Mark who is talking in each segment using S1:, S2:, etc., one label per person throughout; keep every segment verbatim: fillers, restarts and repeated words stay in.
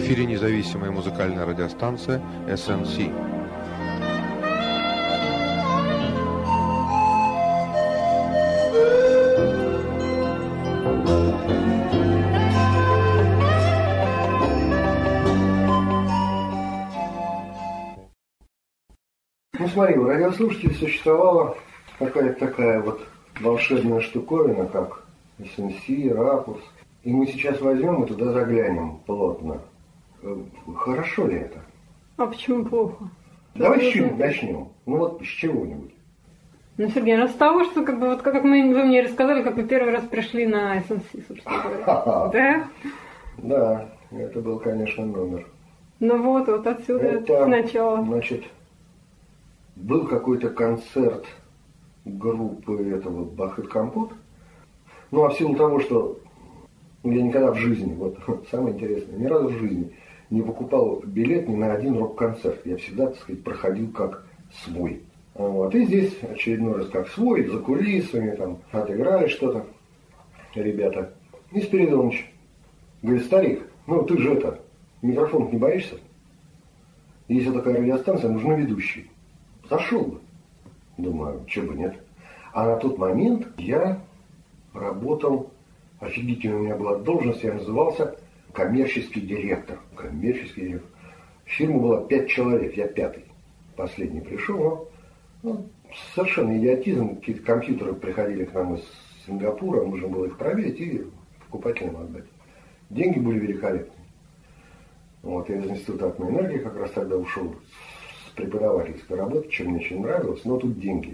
S1: эфире независимая музыкальная радиостанция эс эн си.
S2: Ну смотри, у радиослушателей существовала какая-то такая вот волшебная штуковина, как эс эн си, ракурс. И мы сейчас возьмем и туда заглянем плотно. Хорошо ли это?
S3: А почему плохо?
S2: Давай с чего начнем. Ну вот с чего-нибудь.
S3: Ну, Сергей, ну с того, что как бы вот как мы, вы мне рассказали, как вы первый раз пришли на эс эн си, собственно говоря. Да?
S2: Да, это был, конечно, номер.
S3: Ну вот, вот отсюда
S2: это,
S3: сначала.
S2: Значит, был какой-то концерт группы этого Бахет Компот. Ну, а в силу того, что я никогда в жизни, вот самое интересное, ни разу в жизни не покупал билет ни на один рок-концерт. Я всегда, так сказать, проходил как свой. Вот. И здесь очередной раз как свой, за кулисами, там, отыграли что-то ребята. И Спиридонович говорит: старик, ну ты же это, микрофон не боишься? Если такая радиостанция, нужны ведущие. Зашел бы. Думаю, чего бы нет. А на тот момент я работал, офигительно у меня была должность, я назывался коммерческий директор. Коммерческий директор. В фирме было пять человек, я пятый. Последний пришел, но ну, совершенно идиотизм. Какие-то компьютеры приходили к нам из Сингапура, нужно было их проверить и покупателям отдать. Деньги были великолепные. Вот, я из Института атомной энергии как раз тогда ушел с преподавательской работы, чем мне очень нравилось, но тут деньги.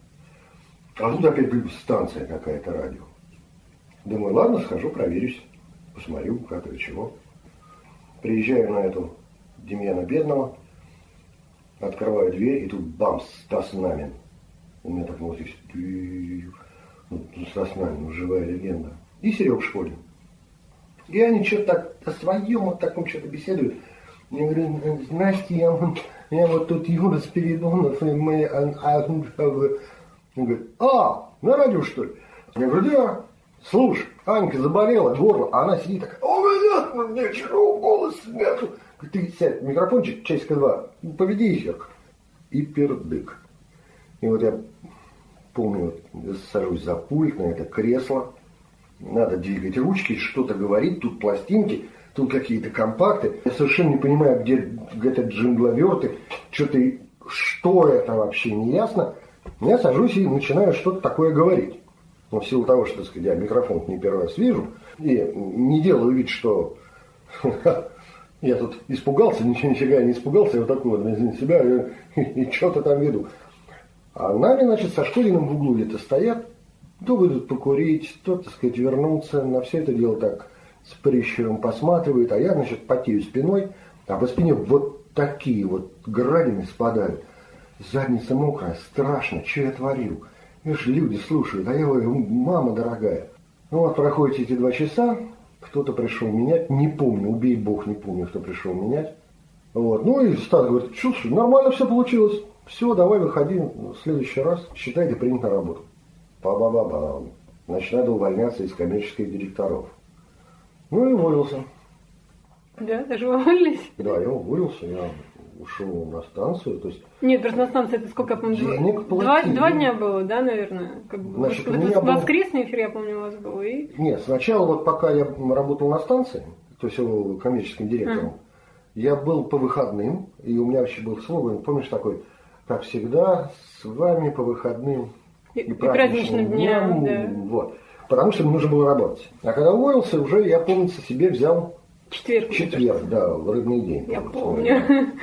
S2: А тут опять станция какая-то, радио. Думаю, ладно, схожу, проверюсь, посмотрю, как и чего. Приезжаю на эту Демьяна Бедного, открываю дверь, и тут бамс, Стас Намин. У меня так вот здесь, ну, Стас Намин, живая легенда. И Серег Школин. И они что-то так о своем вот таком что-то беседуют. Я говорю: Настя, я вот, я вот тут Юра Спиридонов, и мы... Он говорит: а, на радио что ли? Я говорю: да. Слушай, Анька заболела, горло, а она сидит такая: о, блядь, у меня чего, голос нету. Ты сядь, микрофончик, часика два, поведи эфир. И пердык. И вот я помню, вот, сажусь за пульт на это кресло, надо двигать ручки, что-то говорить, тут пластинки, тут какие-то компакты. Я совершенно не понимаю, где, где это джингловерты, что-то, что это вообще не ясно. Я сажусь и начинаю что-то такое говорить. Но в силу того, что, так сказать, я микрофон не первый раз вижу, и не делаю вид, что я тут испугался, ничего нифига не испугался, я вот такой вот на себя и, и что-то там веду. А нами, значит, со Школиным в углу где-то стоят, то выйдут покурить, то, так сказать, вернуться, на все это дело так с прищуром посматривают, а я, значит, потею спиной, а по спине вот такие вот градины спадают. Задница мокрая, страшно, что я творил? Видишь, люди слушают, а я говорю: мама дорогая. Ну вот проходят эти два часа, кто-то пришел менять, не помню, убей бог, не помню, кто пришел менять. Вот. Ну и Стас говорит: слушай, нормально все получилось, все, давай выходи в следующий раз, считай, ты принят на работу. Па-ба-ба-ба. Значит, надо увольняться из коммерческих директоров. Ну и уволился.
S3: Да, даже уволились?
S2: Да, я уволился, я ушел на станцию, то есть...
S3: Нет, просто на станции это сколько, я помню,
S2: денег
S3: два, два дня было, да, наверное? Как бы,
S2: значит,
S3: вот,
S2: у меня
S3: воскресный эфир, я помню, у вас был. И...
S2: Нет, сначала вот пока я работал на станции, то есть коммерческим директором, mm. я был по выходным, и у меня вообще был слоган, помнишь, такой: как всегда, с вами по выходным и, и праздничным дням. дням да. Вот. Потому что мне нужно было работать. А когда уволился, уже, я, помнится, себе взял
S3: четверг,
S2: четверг, да, рыбный день.
S3: Я помню.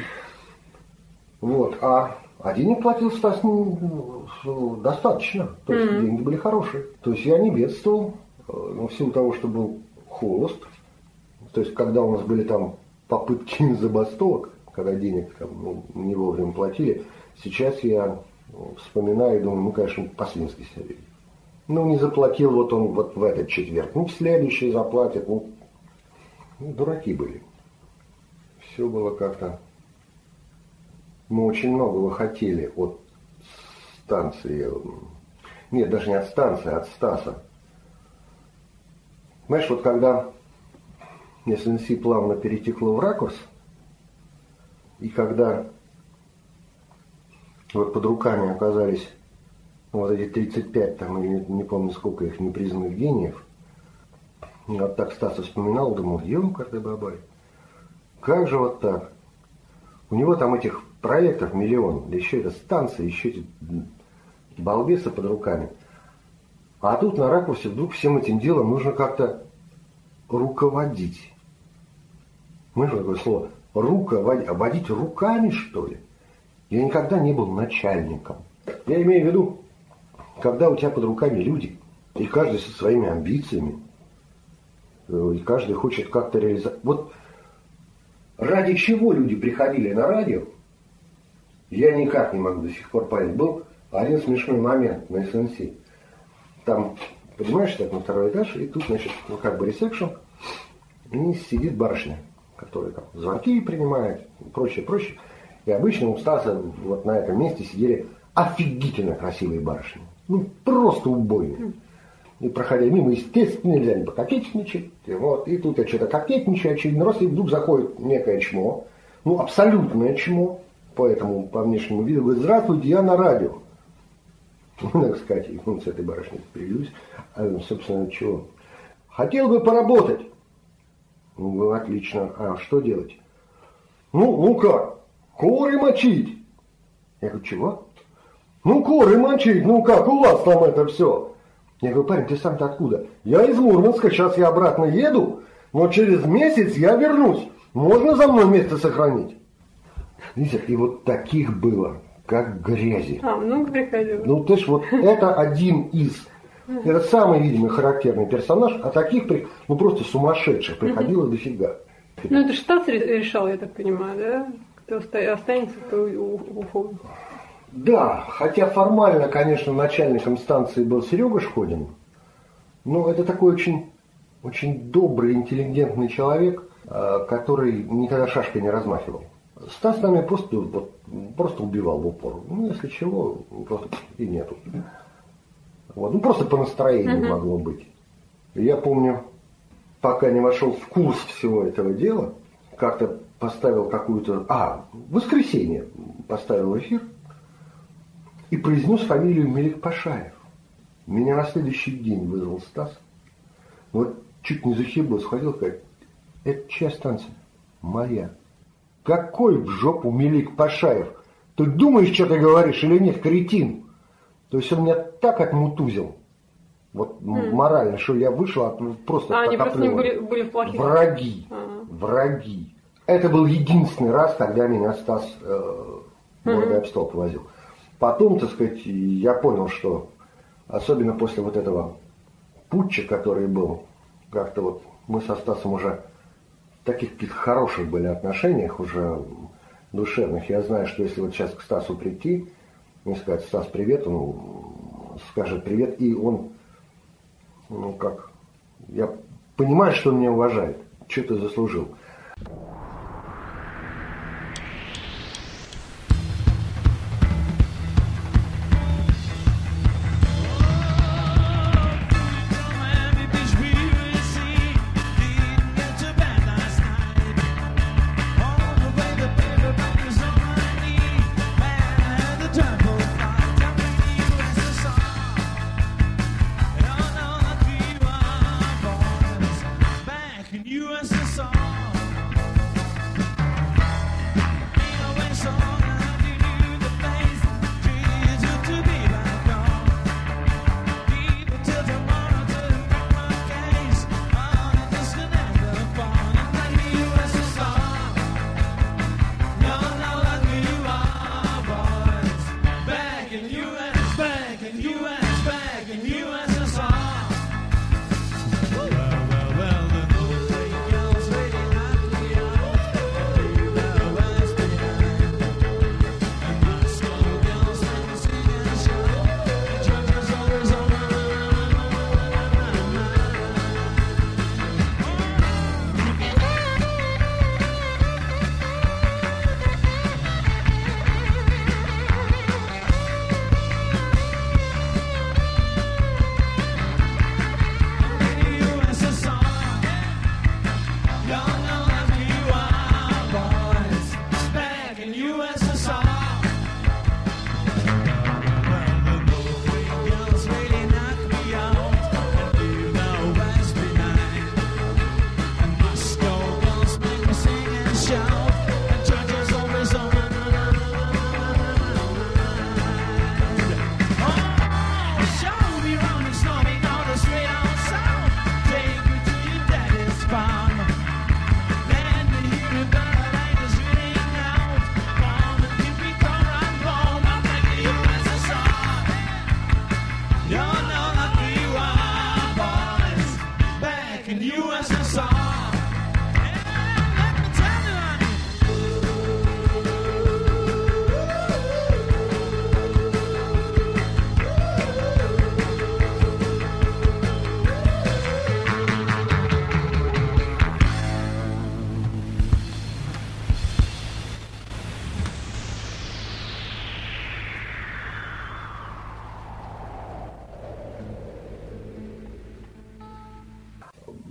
S2: Вот, а, а денег платил Стас ну, достаточно, то есть mm-hmm. деньги были хорошие. То есть я не бедствовал, но в силу того, что был холост, то есть когда у нас были там попытки забастовок, когда денег там, ну, не вовремя платили, сейчас я вспоминаю и думаю, ну, конечно, по-свински себя вели. Ну, не заплатил вот он вот в этот четверг, ну, в следующий заплатит, ну, ну дураки были. Все было как-то... Мы очень многого хотели от станции, нет, даже не от станции, а от Стаса. Знаешь, вот когда эс эн си плавно перетекло в ракурс, и когда вот под руками оказались вот эти тридцать пять, там, или не помню сколько их, непризнанных гениев, я вот так Стаса вспоминал, думал, ёмкарный бабай, как же вот так? У него там этих проектов миллион, да еще это станция, еще эти балбесы под руками. А тут на ракурсе вдруг всем этим делом нужно как-то руководить. Знаешь, такое слово? Руководить. А водить руками, что ли? Я никогда не был начальником. Я имею в виду, когда у тебя под руками люди, и каждый со своими амбициями, и каждый хочет как-то реализовать. Вот ради чего люди приходили на радио, я никак не могу до сих пор понять. Был один смешной момент на эс эн си. Там, понимаешь, так на второй этаж, и тут, значит, ну как бы ресепшн, и сидит барышня, которая там звонки принимает, и прочее, прочее. И обычно у Стаса вот на этом месте сидели офигительно красивые барышни. Ну, просто убойные. И проходя мимо, естественно, нельзя не пококетничать. И, вот, и тут я что-то кокетничаю, очевидно, раз, и вдруг заходит некое чмо, ну, абсолютное чмо, поэтому по внешнему виду, говорит, здравствуйте, я на радио. Ну, так сказать, и ну, с этой барышней привелюсь. А, собственно, чего? Хотел бы поработать. Ну, было отлично. А что делать? Ну, ну как? Коры мочить. Я говорю, чего? Ну, коры мочить, ну как, у вас там это все? Я говорю, парень, ты сам-то откуда? Я из Мурманска, сейчас я обратно еду, но через месяц я вернусь. Можно за мной место сохранить? Видите, и вот таких было, как грязи.
S3: А, много приходило.
S2: Ну, ты ж вот это один из. Это самый, видимо, характерный персонаж, а таких, ну, просто сумасшедших приходило uh-huh. дофига.
S3: Ну, это Стас решал, я так понимаю, да? Кто останется, кто уходит.
S2: Да, хотя формально, конечно, начальником станции был Серега Шкодин, но это такой очень, очень добрый, интеллигентный человек, который никогда шашкой не размахивал. Стас с нами просто, вот, просто убивал в упор. Ну, если чего, просто и нету. Вот, ну, просто по настроению uh-huh. могло быть. Я помню, пока не вошел в курс всего этого дела, как-то поставил какую-то... А, в воскресенье поставил эфир и произнес фамилию Меликпашаев. Меня на следующий день вызвал Стас. Вот чуть не захибал, сходил, говорит, это чья станция? Моя. Какой в жопу Меликпашаев? Ты думаешь, что ты говоришь или нет, кретин? То есть он меня так отмутузил, вот mm. морально, что я вышел от, просто
S3: а, они просто не были, были в плохих.
S2: Враги, uh-huh. враги. Это был единственный раз, когда меня Стас э, мордой об стол повозил. Потом, так сказать, я понял, что особенно после вот этого путча, который был, как-то вот мы со Стасом уже в таких каких-то хороших были отношениях, уже душевных. Я знаю, что если вот сейчас к Стасу прийти, и сказать, Стас, привет, он скажет привет, и он, ну как, я понимаю, что он меня уважает, что ты заслужил.
S4: U S S R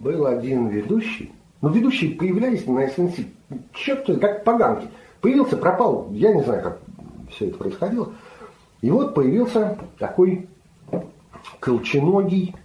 S2: был один ведущий. Ну, ведущие появлялись на эс эн си. Черт, как поганки. Появился, пропал. Я не знаю, как все это происходило. И вот появился такой колченогий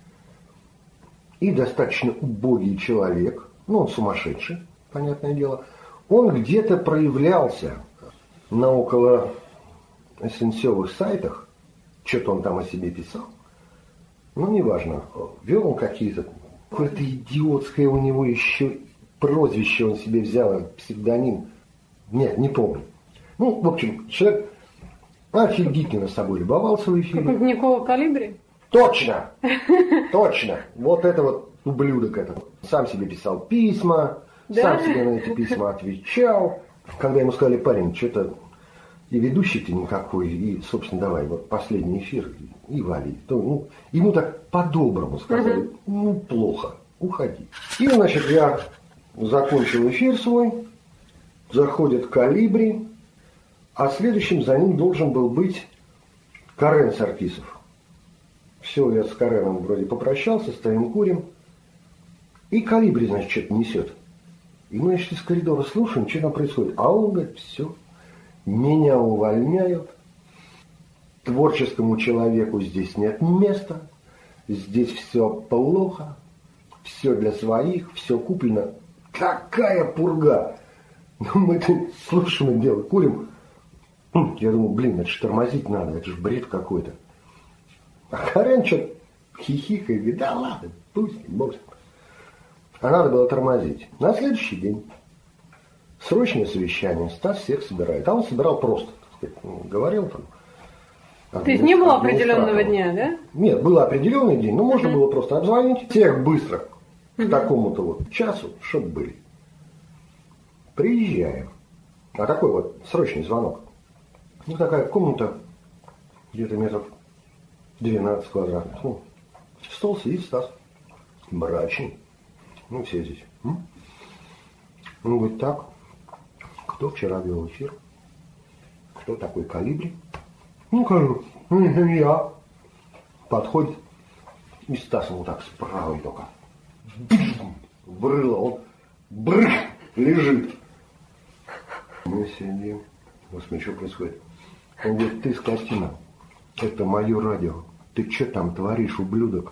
S2: и достаточно убогий человек. Ну, он сумасшедший, понятное дело. Он где-то проявлялся на около эс эн си-овых сайтах. Что-то он там о себе писал. Ну, неважно. Вел он какие-то... Какое-то идиотское у него еще прозвище он себе взял, псевдоним. Нет, не помню. Ну, в общем, человек офигительно с собой любовался в эфире.
S3: Как Никола Калибри?
S2: Точно! Точно! Вот это вот ублюдок этот. Сам себе писал письма,
S3: да?
S2: Сам себе на эти письма отвечал. Когда ему сказали: парень, что-то и ведущий ты никакой, и, собственно, давай, вот последний эфир, и вали. То, ну, ему так по-доброму сказали: угу. Ну, плохо, уходи. И, значит, я закончил эфир свой, заходит Калибри, а следующим за ним должен был быть Карен Саркисов. Все, я с Кареном вроде попрощался, стоим, курим. И Калибри, значит, что-то несет. И мы, значит, из коридора слушаем, что там происходит. А он говорит: все, меня увольняют, творческому человеку здесь нет места, здесь все плохо, все для своих, все куплено. Какая пурга! Ну, мы слушаем дело, курим. Я думаю, блин, это же тормозить надо, это же бред какой-то. А Карен что-то хихикает, говорит: да ладно, пусть, бог. А надо было тормозить. На следующий день срочное совещание, Стас всех собирает. А он собирал просто, так сказать, говорил там.
S3: То есть не было определенного дня, да?
S2: Нет, был определенный день, но можно uh-huh. было просто обзвонить всех быстро uh-huh. к такому-то вот часу, чтобы были. Приезжаем. А такой вот срочный звонок. Ну, такая комната, где-то метров двенадцать квадратных. Ну, стол сидит Стас, мрачный. Ну, все здесь. М? Он говорит: так, кто вчера вел эфир? Кто такой Калибри? Ну, кажу, я. Подходит, и Стас ему так справа только. Брыло, он брык, лежит. Мы сидим. Господи, что происходит? Он говорит: ты, скотина, это мое радио. Ты что там творишь, ублюдок?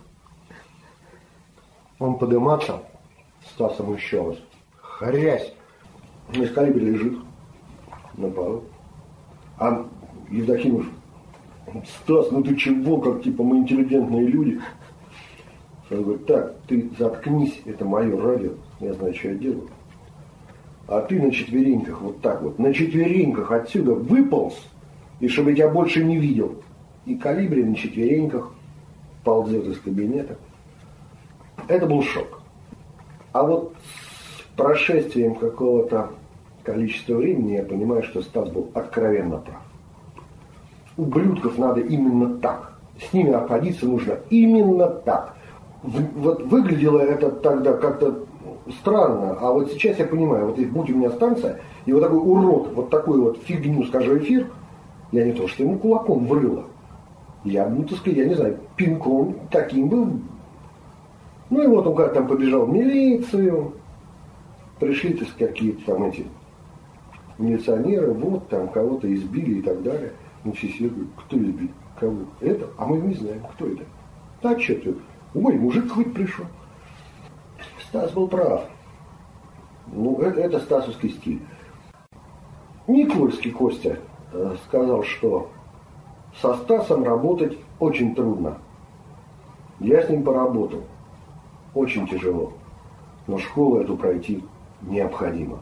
S2: Он подниматься, Стасом еще раз. Хрясь. Из Калибри лежит на полу. А Евдокимов: Стас, ну ты чего, как типа мы интеллигентные люди. Он говорит: так, ты заткнись, это мое радио, я знаю, что я делаю. А ты на четвереньках, вот так вот, на четвереньках отсюда выполз, и чтобы я тебя больше не видел. И Калибри на четвереньках ползет из кабинета. Это был шок. А вот с прошествием какого-то количества времени я понимаю, что Стас был откровенно прав. Ублюдков надо именно так. С ними обходиться нужно именно так. Вот выглядело это тогда как-то странно, а вот сейчас я понимаю, вот будь у меня станция, и вот такой урод, вот такую вот фигню, скажу, эфир, я не то, что ему кулаком врыло. Я, ну, так сказать, я не знаю, пинком таким был. Ну и вот он как там побежал в милицию, пришли, так сказать, какие-то там эти милиционеры, вот там кого-то избили и так далее. Ну, все сидят, говорят: кто избил? Кого? Это? А мы не знаем, кто это. Так что ты? Ой, мужик какой-то пришел. Стас был прав. Ну, это, это стасовский стиль. Никольский Костя э, сказал, что со Стасом работать очень трудно. Я с ним поработал. Очень тяжело. Но школу эту пройти необходимо.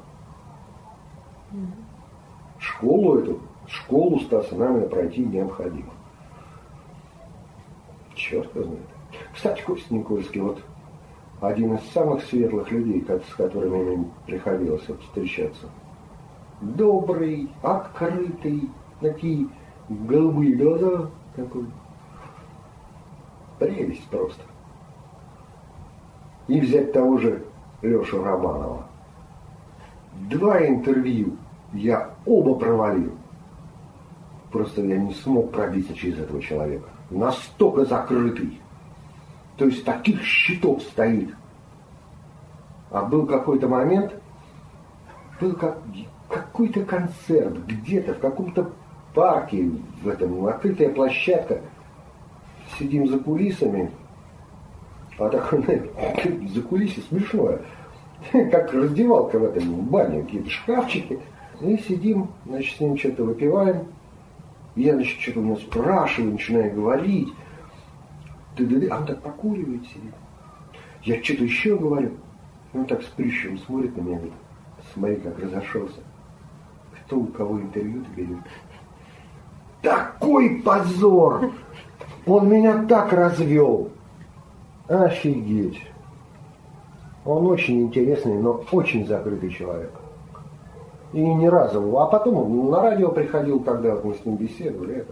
S2: Школу эту, школу Стаса нами пройти необходимо. Черт его знает. Кстати, Костя Никольский, вот один из самых светлых людей, с которыми мне приходилось вот встречаться. Добрый, открытый, такие голубые глаза, такой. Прелесть просто. И взять того же Лешу Романова. Два интервью я оба провалил. Просто я не смог пробиться через этого человека. Настолько закрытый. То есть таких щитов стоит. А был какой-то момент, был как, какой-то концерт где-то, в каком-то парке, в этом, открытая площадка. Сидим за кулисами, а так, за кулисами смешное, как раздевалка в этом в бане, какие-то шкафчики. И сидим, значит, с ним что-то выпиваем. Я, значит, что-то у него спрашиваю, начинаю говорить. А он так покуривает, сидит. Я что-то еще говорю. Он так с прищуром смотрит на меня, говорит, смотри, как разошелся. Кто у кого интервью берет? Такой позор! Он меня так развел. Офигеть. Он очень интересный, но очень закрытый человек. И ни разу. А потом он на радио приходил, когда вот мы с ним беседовали. Это,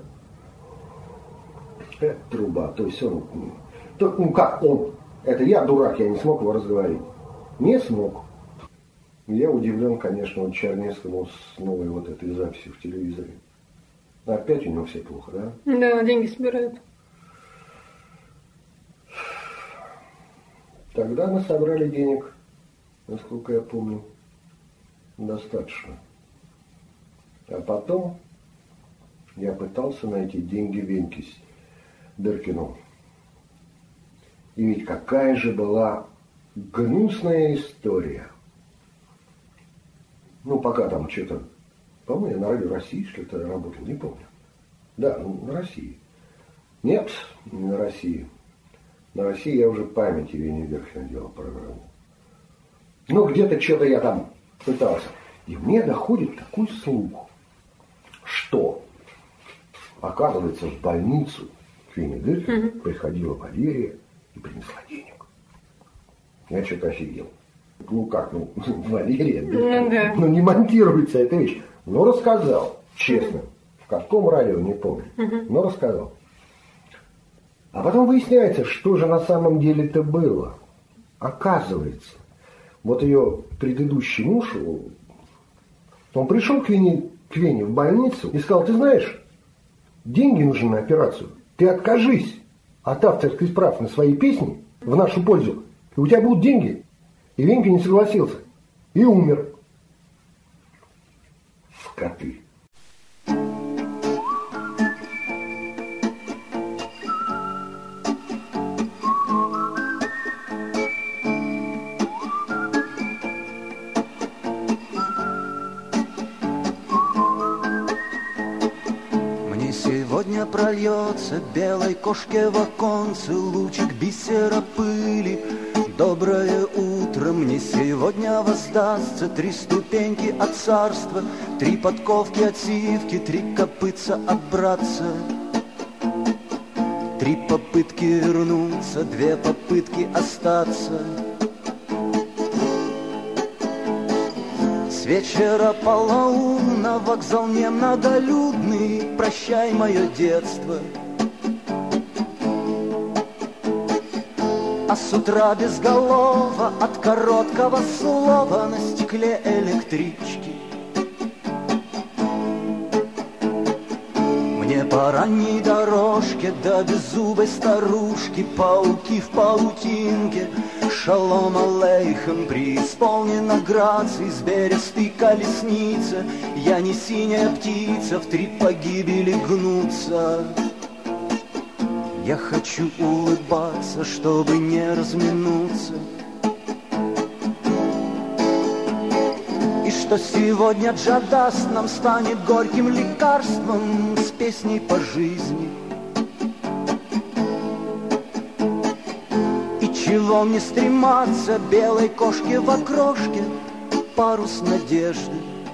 S2: это труба. То есть он... То, ну как он? Это я дурак, я не смог его разговорить. Не смог. Я удивлен, конечно, вот Чернецкому с новой вот этой записью в телевизоре. Опять у него все плохо, да?
S3: Да, деньги собирают.
S2: Тогда мы собрали денег, насколько я помню, достаточно. А потом я пытался найти деньги Веньке Дыркину. И ведь какая же была гнусная история. Ну, пока там что-то... По-моему, я на радио России что-то работал, не помню. Да, на России. Нет, не на России. На России я уже памяти Вени Дыркина делал программу. Ну, где-то что-то я там пытался. И мне доходит такой слух, что, оказывается, в больницу к Вене Дыркину mm-hmm. приходила Валерия и принесла денег. Я что-то офигел. Ну как, ну, Валерия,
S3: mm-hmm. да,
S2: ну не монтируется эта вещь. Но рассказал, честно. Mm-hmm. В каком радио, не помню. Mm-hmm. Но рассказал. А потом выясняется, что же на самом деле-то было. Оказывается, вот ее предыдущий муж, он пришел к Вене, к Вене в больницу и сказал, ты знаешь, деньги нужны на операцию. Ты откажись от авторских прав на свои песни в нашу пользу, и у тебя будут деньги. И Венька не согласился. И умер. Скоты.
S4: Сегодня прольется белой кошке в оконце лучик бисера пыли. Доброе утро, мне сегодня воздастся три ступеньки от царства, три подковки от сивки, три копытца от братца. Три попытки вернуться, две попытки остаться. С вечера полоумна вокзал немноголюдный, прощай мое детство. А с утра безголово от короткого слова на стекле электрички. Мне по ранней дорожке до беззубой старушки, пауки в паутинке. Шалом алейхем, преисполнена грацией с берестой колесницы. Я не синяя птица, в три погибели гнуться. Я хочу улыбаться, чтобы не разминуться. И что сегодня Джадаст нам станет горьким лекарством с песней по жизни. Чего мне стрематься белой кошке в окрошке, парус надежды.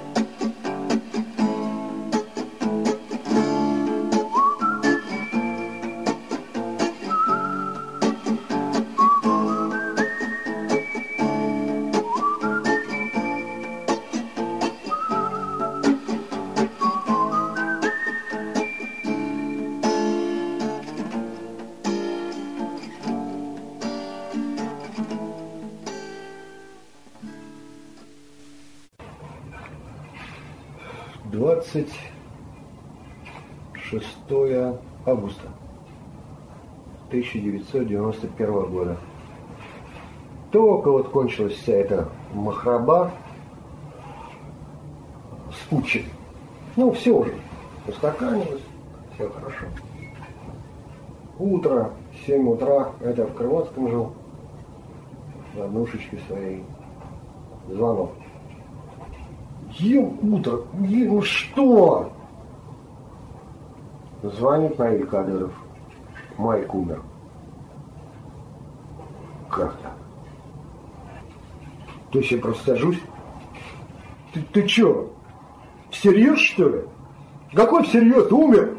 S2: двадцать шестое августа тысяча девятьсот девяносто первого года. только вот кончилась вся эта махраба с Путчем. Ну, все уже устаканилось, все хорошо. Утро, семь утра, это в Крылатском жил, в однушечке своей. Звонок. Ем утро, ем, ну что? Звонит Наиль Кадыров. Майк умер. Как так? То есть я просто сажусь? Ты, ты чё? Всерьез, что ли? Какой всерьез? Умер?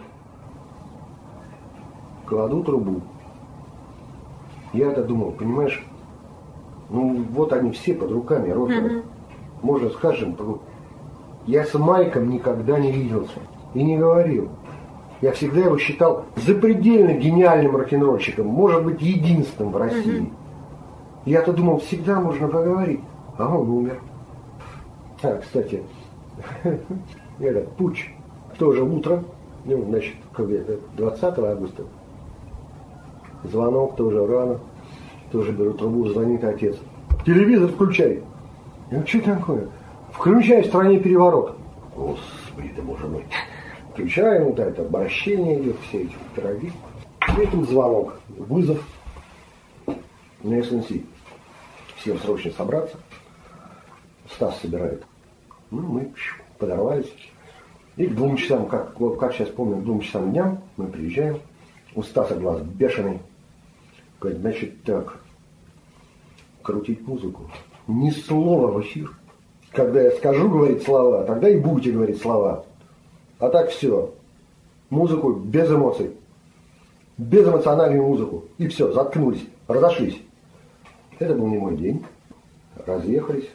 S2: Кладу трубу. Я-то думал, понимаешь, ну вот они все под руками, родные. Mm-hmm. Можно, скажем, я с Майком никогда не виделся и не говорил. Я всегда его считал запредельно гениальным рок-н-ролльщиком, может быть, единственным в России. Mm-hmm. Я-то думал, всегда можно поговорить, а он умер. А, кстати, этот Путч, тоже утро, ну, значит, двадцатого августа, звонок тоже рано, тоже беру трубу, звонит отец. Телевизор включай. Ну, что такое? Включай, в стране переворот. Господи, ты боже мой. Включаем, вот это обращение идет, все эти пироги. И тут звонок, вызов на эс эн си. Всем срочно собраться. Стас собирает. Ну, мы подорвались. И к двум часам, как, как сейчас помню, к двум часам дня мы приезжаем. У Стаса глаз бешеный. Говорит, значит так, крутить музыку. Ни слова в эфир. Когда я скажу говорить слова, тогда и будете говорить слова. А так все. Музыку без эмоций. Безэмоциональную музыку. И все, заткнулись, разошлись. Это был не мой день. Разъехались.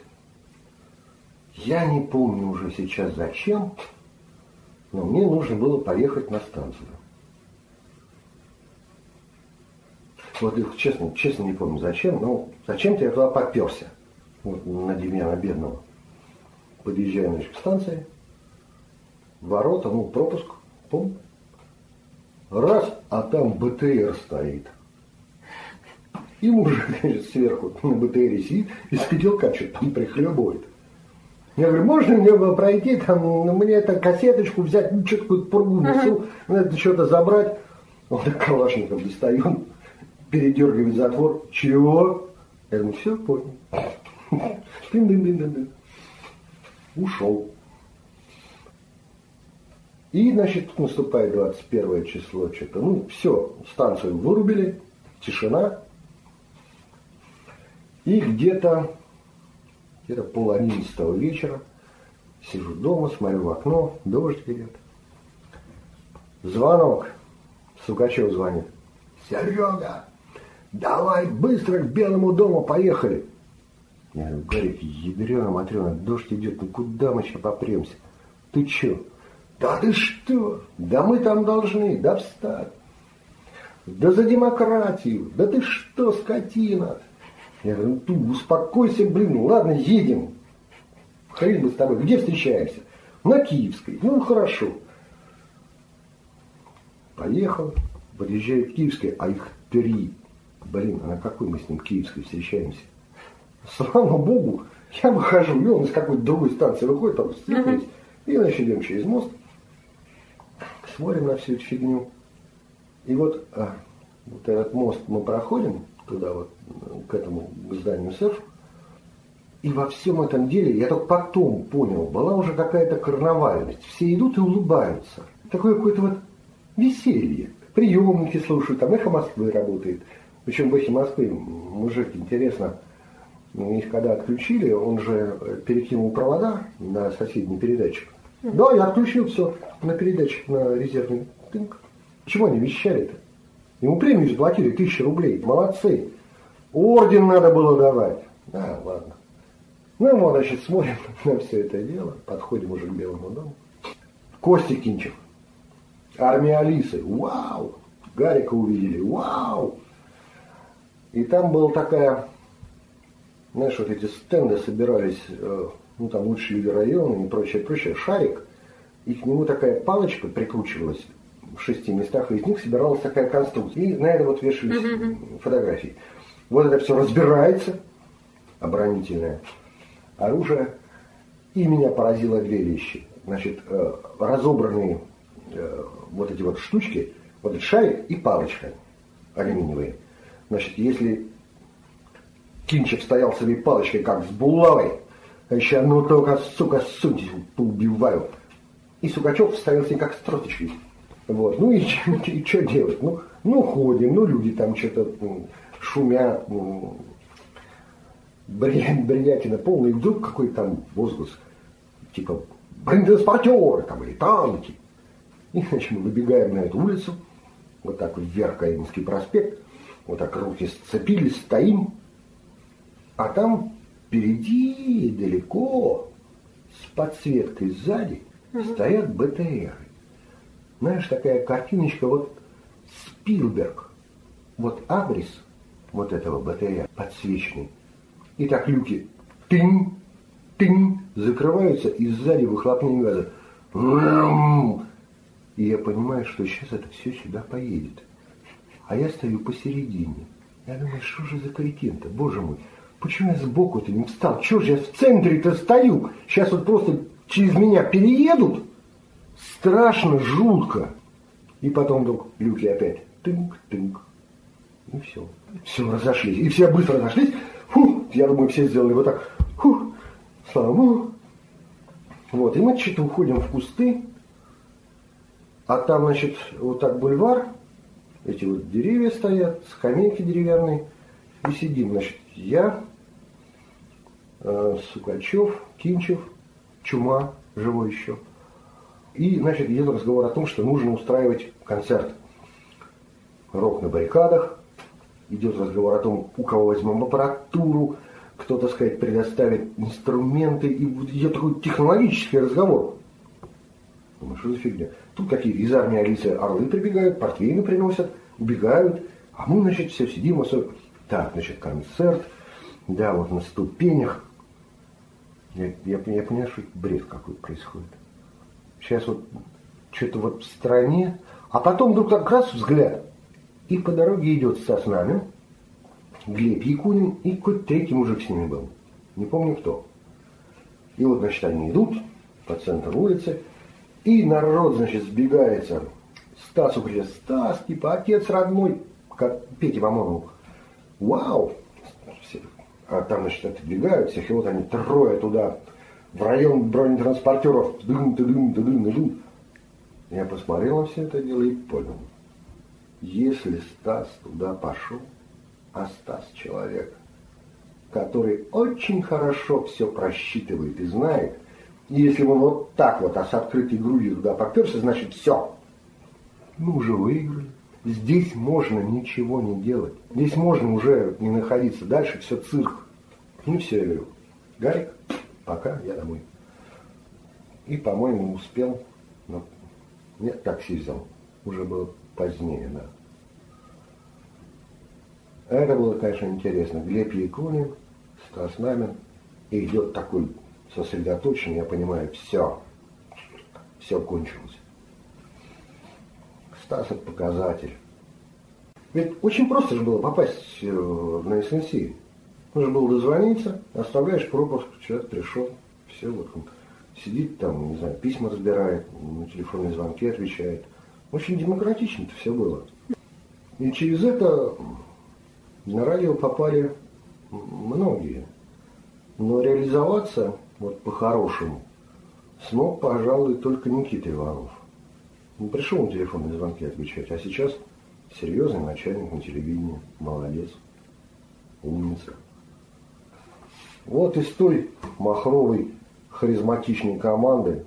S2: Я не помню уже сейчас зачем, но мне нужно было поехать на станцию. Вот честно, честно не помню зачем, но зачем-то я туда попёрся. Вот на Демьяна Бедного. Подъезжаем, значит, к станции. Ворота, ну, пропуск, пум. Раз, а там бэ тэ эр стоит. И мужик, значит, сверху на бэ тэ эре сидит, из котелка что-то там прихлебывает. Я говорю, можно мне было пройти, там, мне это кассеточку взять, ну, что-то какую-то пургу несу, надо что-то забрать. Он так калашником достает, передергивает затвор. Чего? Я говорю, все, понял. Ушел. И, значит, наступает двадцать первое число, что-то, ну, все, станцию вырубили, тишина. И где-то, где-то пол одиннадцатого вечера сижу дома, смотрю в окно, дождь идет. Звонок. Сукачев звонит. Серега, давай быстро к Белому дому, поехали. Я говорю, Гарик, ядрёна, матрёна, дождь идет, ну куда мы сейчас попремся? Ты чё? Да ты что? Да мы там должны, да встать. Да за демократию, да ты что, скотина? Я говорю, ну ты успокойся, блин, ладно, едем. Хрен мы с тобой, где встречаемся? На Киевской, ну хорошо. Поехал, подъезжает Киевская, а их три. Блин, а на какой мы с ним Киевской встречаемся? Слава Богу, я выхожу, и он из какой-то другой станции выходит, там сцепились, и значит идем через мост, смотрим на всю эту фигню. И вот, а, вот этот мост мы проходим туда вот, к этому зданию СЭФ, и во всем этом деле, я только потом понял, была уже какая-то карнавальность. Все идут и улыбаются. Такое какое-то вот веселье. Приемники слушают, там «Эхо Москвы» работает. Причем в «Эхе Москвы» мужик, интересно, их когда отключили, он же перекинул провода на соседний передатчик. Mm-hmm. Да, я отключил все на передатчик, на резервный. Тынк. Почему они вещали-то? Ему премию заплатили, тысячу рублей. Молодцы. Орден надо было давать. А, ладно. Ну, мы, значит, смотрим на все это дело. Подходим уже к Белому дому. Костя Кинчев. Армия Алисы. Вау! Гарика увидели. Вау! И там была такая, знаешь, вот эти стенды собирались, ну, там лучшие люди района и прочее, прочее. Шарик. И к нему такая палочка прикручивалась в шести местах, и из них собиралась такая конструкция. И на это вот вешались mm-hmm. фотографии. Вот это все разбирается. оборонительное оружие. И меня поразило две вещи. Значит, разобранные вот эти вот штучки, вот этот шарик и палочка алюминиевая. Значит, если Кинчев стоял с этой палочкой, как с булавой, а еще ну только, сука, суньтесь, поубиваю. И Сукачев стоял с ней как с тросточкой. Вот. Ну и, и, и что делать? Ну, ну, ходим, ну, люди там что-то шумят, ну, бредятина полная, и вдруг какой-то там возглас, типа, бронетранспортеры там, или танки. И, значит, мы выбегаем на эту улицу, вот так вверх Каинский проспект, вот так руки сцепились, стоим, а там впереди, далеко, с подсветкой сзади, угу. стоят БТРы. Знаешь, такая картиночка, вот Спилберг, вот абрис вот этого БТР подсвеченный, и так люки тынь, тынь, закрываются, и сзади выхлопные газы. И я понимаю, что сейчас это все сюда поедет. А я стою посередине. Я думаю, что же за кретин-то, боже мой. Почему я сбоку-то не встал? Чего же я в центре-то стою? Сейчас вот просто через меня переедут. Страшно, жутко. И потом вдруг люки опять тынк-тынк. И все. Все, разошлись. И все быстро разошлись. Фу, я думаю, все сделали вот так. Фу, слава богу. Вот, и мы что-то уходим в кусты. А там, значит, вот так бульвар. Эти вот деревья стоят, скамейки деревянные. И сидим, значит, я, э, Сукачев, Кинчев, Чума, живой еще. И, значит, идет разговор о том, что нужно устраивать концерт. Рок на баррикадах. Идет разговор о том, у кого возьмем аппаратуру, кто, так сказать, предоставит инструменты. И идет такой технологический разговор. Думаю, что за фигня? Тут какие-то из армии Алисы орлы прибегают, портвейны приносят, убегают. А мы, значит, все сидим, особенно... Так, значит, концерт, да, вот на ступенях. Я, я, я понимаю, что это бред какой-то происходит. Сейчас вот что-то вот в стране, а потом вдруг так раз взгляд, и по дороге идет Стас Намин, Глеб Якунин и какой-то третий мужик с ними был. Не помню кто. И вот, значит, они идут по центру улицы, и народ, значит, сбегается. Стасу говорит, Стас, типа, отец родной, как Петя, по-моему. Вау! А там, значит, отодвигают всех, и вот они трое туда, в район бронетранспортеров. Дым, дым, дым, дым. Я посмотрел на все это дело и понял. Если Стас туда пошел, а Стас человек, который очень хорошо все просчитывает и знает, и если он вот так вот, а с открытой грудью туда поперся, значит все. Мы уже выиграли. Здесь можно ничего не делать. Здесь можно уже не находиться. Дальше все цирк. Ну все, я говорю, Гарик, пока, я домой. И, по-моему, успел. Но нет, такси взял. Уже было позднее, да. Это было, конечно, интересно. Глеб Якунин, Стас Намин. И идет такой сосредоточенный, я понимаю, все. Все кончилось. Стас – это показатель. Ведь очень просто же было попасть на эс эн си. Нужно было дозвониться, оставляешь пропуск, человек пришел, все, вот он сидит там, не знаю, письма разбирает, на телефонные звонки отвечает. Очень демократично-то все было. И через это на радио попали многие. Но реализоваться вот по-хорошему смог, пожалуй, только Никита Иванов. Не пришел на телефонные звонки отвечать, а сейчас серьезный начальник на телевидении. Молодец. Умница. Вот из той махровой, харизматичной команды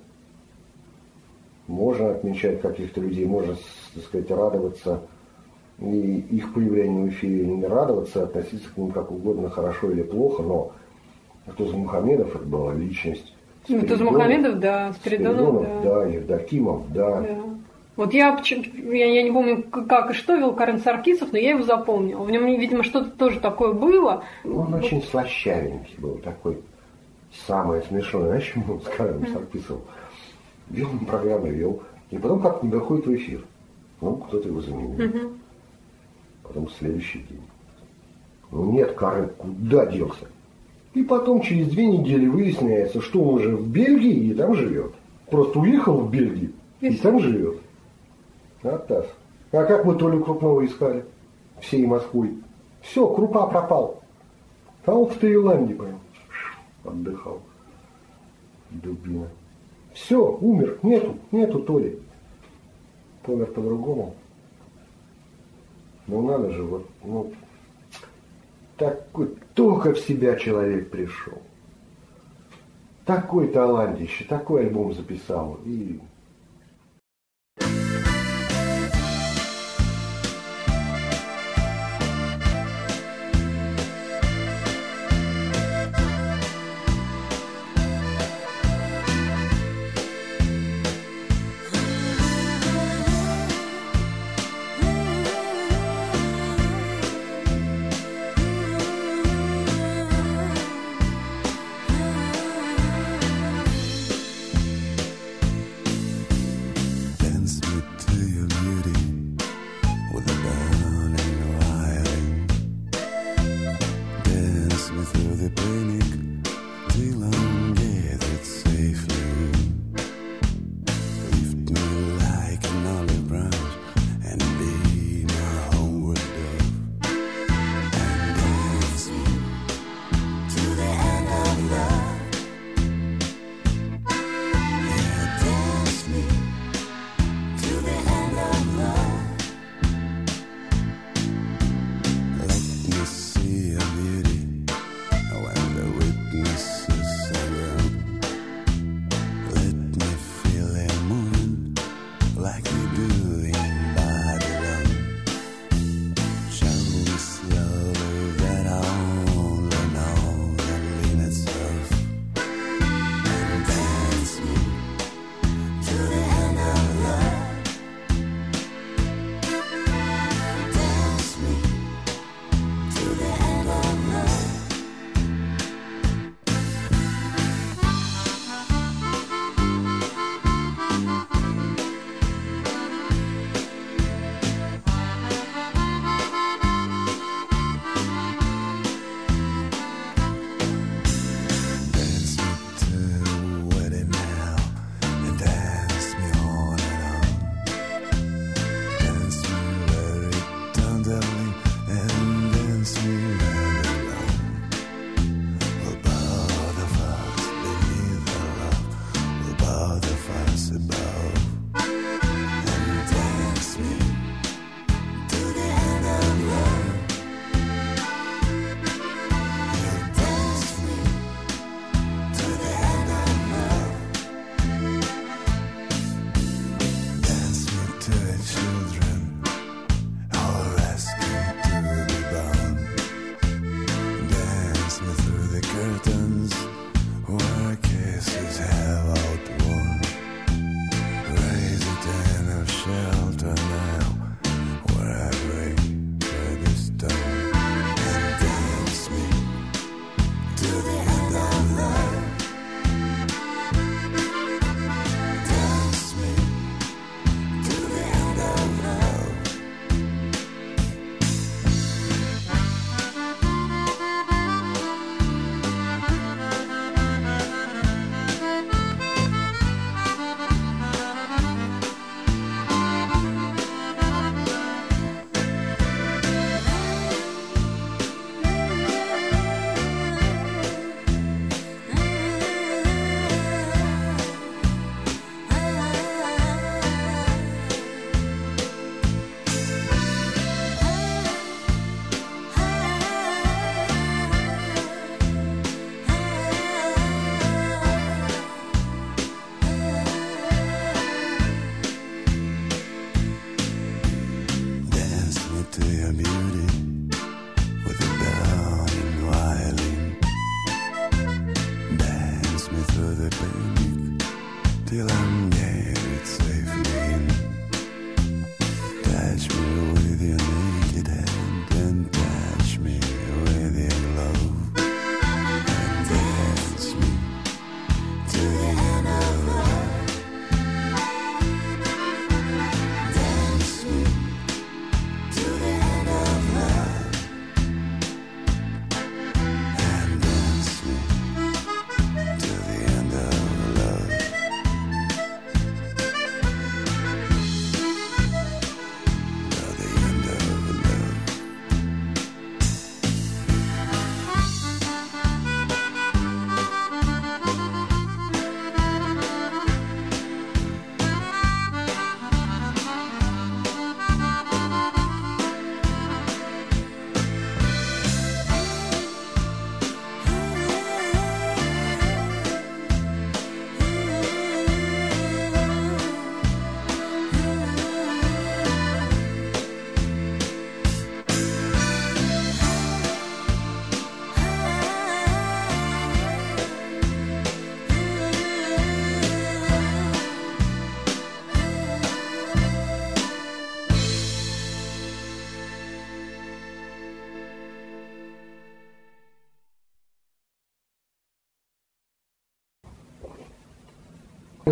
S2: можно отмечать каких-то людей, можно, так сказать, радоваться и их появлению в эфире, не радоваться, относиться к ним как угодно, хорошо или плохо, но Тузмухамедов это была личность.
S3: Ну, Тузмухамедов, да, Спиридонов,
S2: да. Да, Евдокимов, да.
S3: да. Вот я, я, я не помню, как и что вел Карен Саркисов, но я его запомнил. В нем, видимо, что-то тоже такое было.
S2: Он вот. Очень слащавенький был такой. Самое смешное, знаешь, почему с Кареном Саркисовым? Вел он программу, вел. И потом как-то не доходит в эфир. Ну, кто-то его заменил. Угу. Потом следующий день. Ну нет, Карен куда делся? И потом через две недели выясняется, что он уже в Бельгии и там живет. Просто уехал в Бельгию и, и там живет. Атас. А как мы Толю Крупного искали? Всей Москвой. Все, Крупа пропал. А он в Таиланде прям отдыхал. Дубина. Все, умер. Нету, нету Толи. Помер по-другому. Ну надо же, вот, ну, такой, только в себя человек пришел. Такой талантище, такой альбом записал. И...
S5: Dance me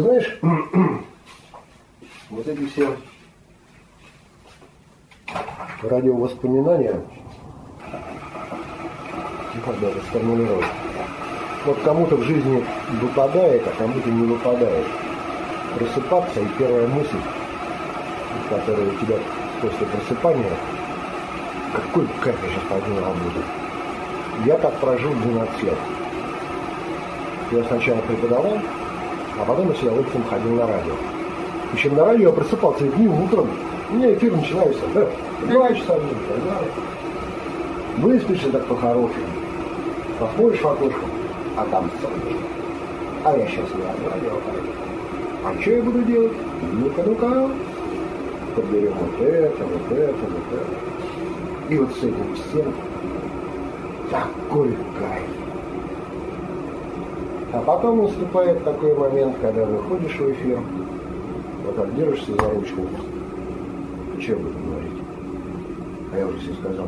S2: знаешь, вот эти все радиовоспоминания, как даже сформулировать, вот кому-то в жизни выпадает, а кому-то не выпадает просыпаться, и первая мысль, которая у тебя после просыпания, какой кайф я сейчас пойду на работу. Я так прожил двенадцать лет. Я сначала преподавал, а потом я с удовольствием ходил на радио. Причем на радио я просыпался днем, утром. У меня эфир начинается, да, два часа, и так далее. Выспишься так по-хорошему, посмотришь в окошко, а там солнышко. А я сейчас на радио пойду. А что я буду делать? Ну-ка, ну-ка. Подберем вот это, вот это, вот это. И вот с этим всем такой кайф. А потом наступает такой момент, когда выходишь в эфир, вот так держишься за ручку. Что буду говорить? А я уже все сказал.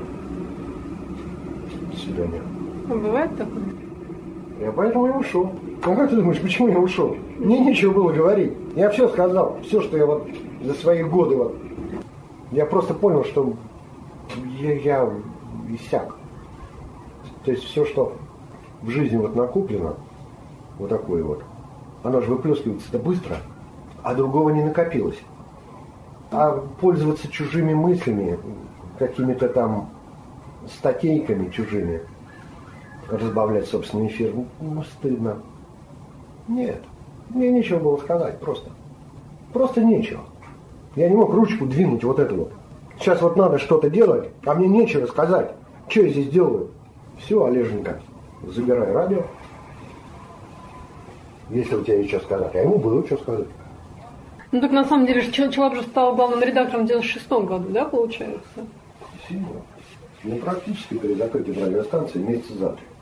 S2: До свидания.
S3: А бывает такое?
S2: Я поэтому и ушел. А как ты думаешь, почему я ушел? Мне нечего было говорить. Я все сказал. Все, что я вот за свои годы вот. Я просто понял, что я, я иссяк. То есть все, что в жизни вот накоплено, вот такое вот, оно же выплескивается-то быстро, а другого не накопилось. А пользоваться чужими мыслями, какими-то там статейками чужими, разбавлять собственный эфир, ну, стыдно. Нет, мне нечего было сказать, просто. Просто нечего. Я не мог ручку двинуть вот эту вот. Сейчас вот надо что-то делать, а мне нечего сказать. Что я здесь делаю? Все, Олеженька, забирай радио. Если у тебя есть что сказать. А ему было что сказать.
S3: Ну так на самом деле Челап же стал главным редактором в девяносто шестом году, да, получается?
S2: Сильно. Ну, практически перед закрытием радиостанции месяца за три.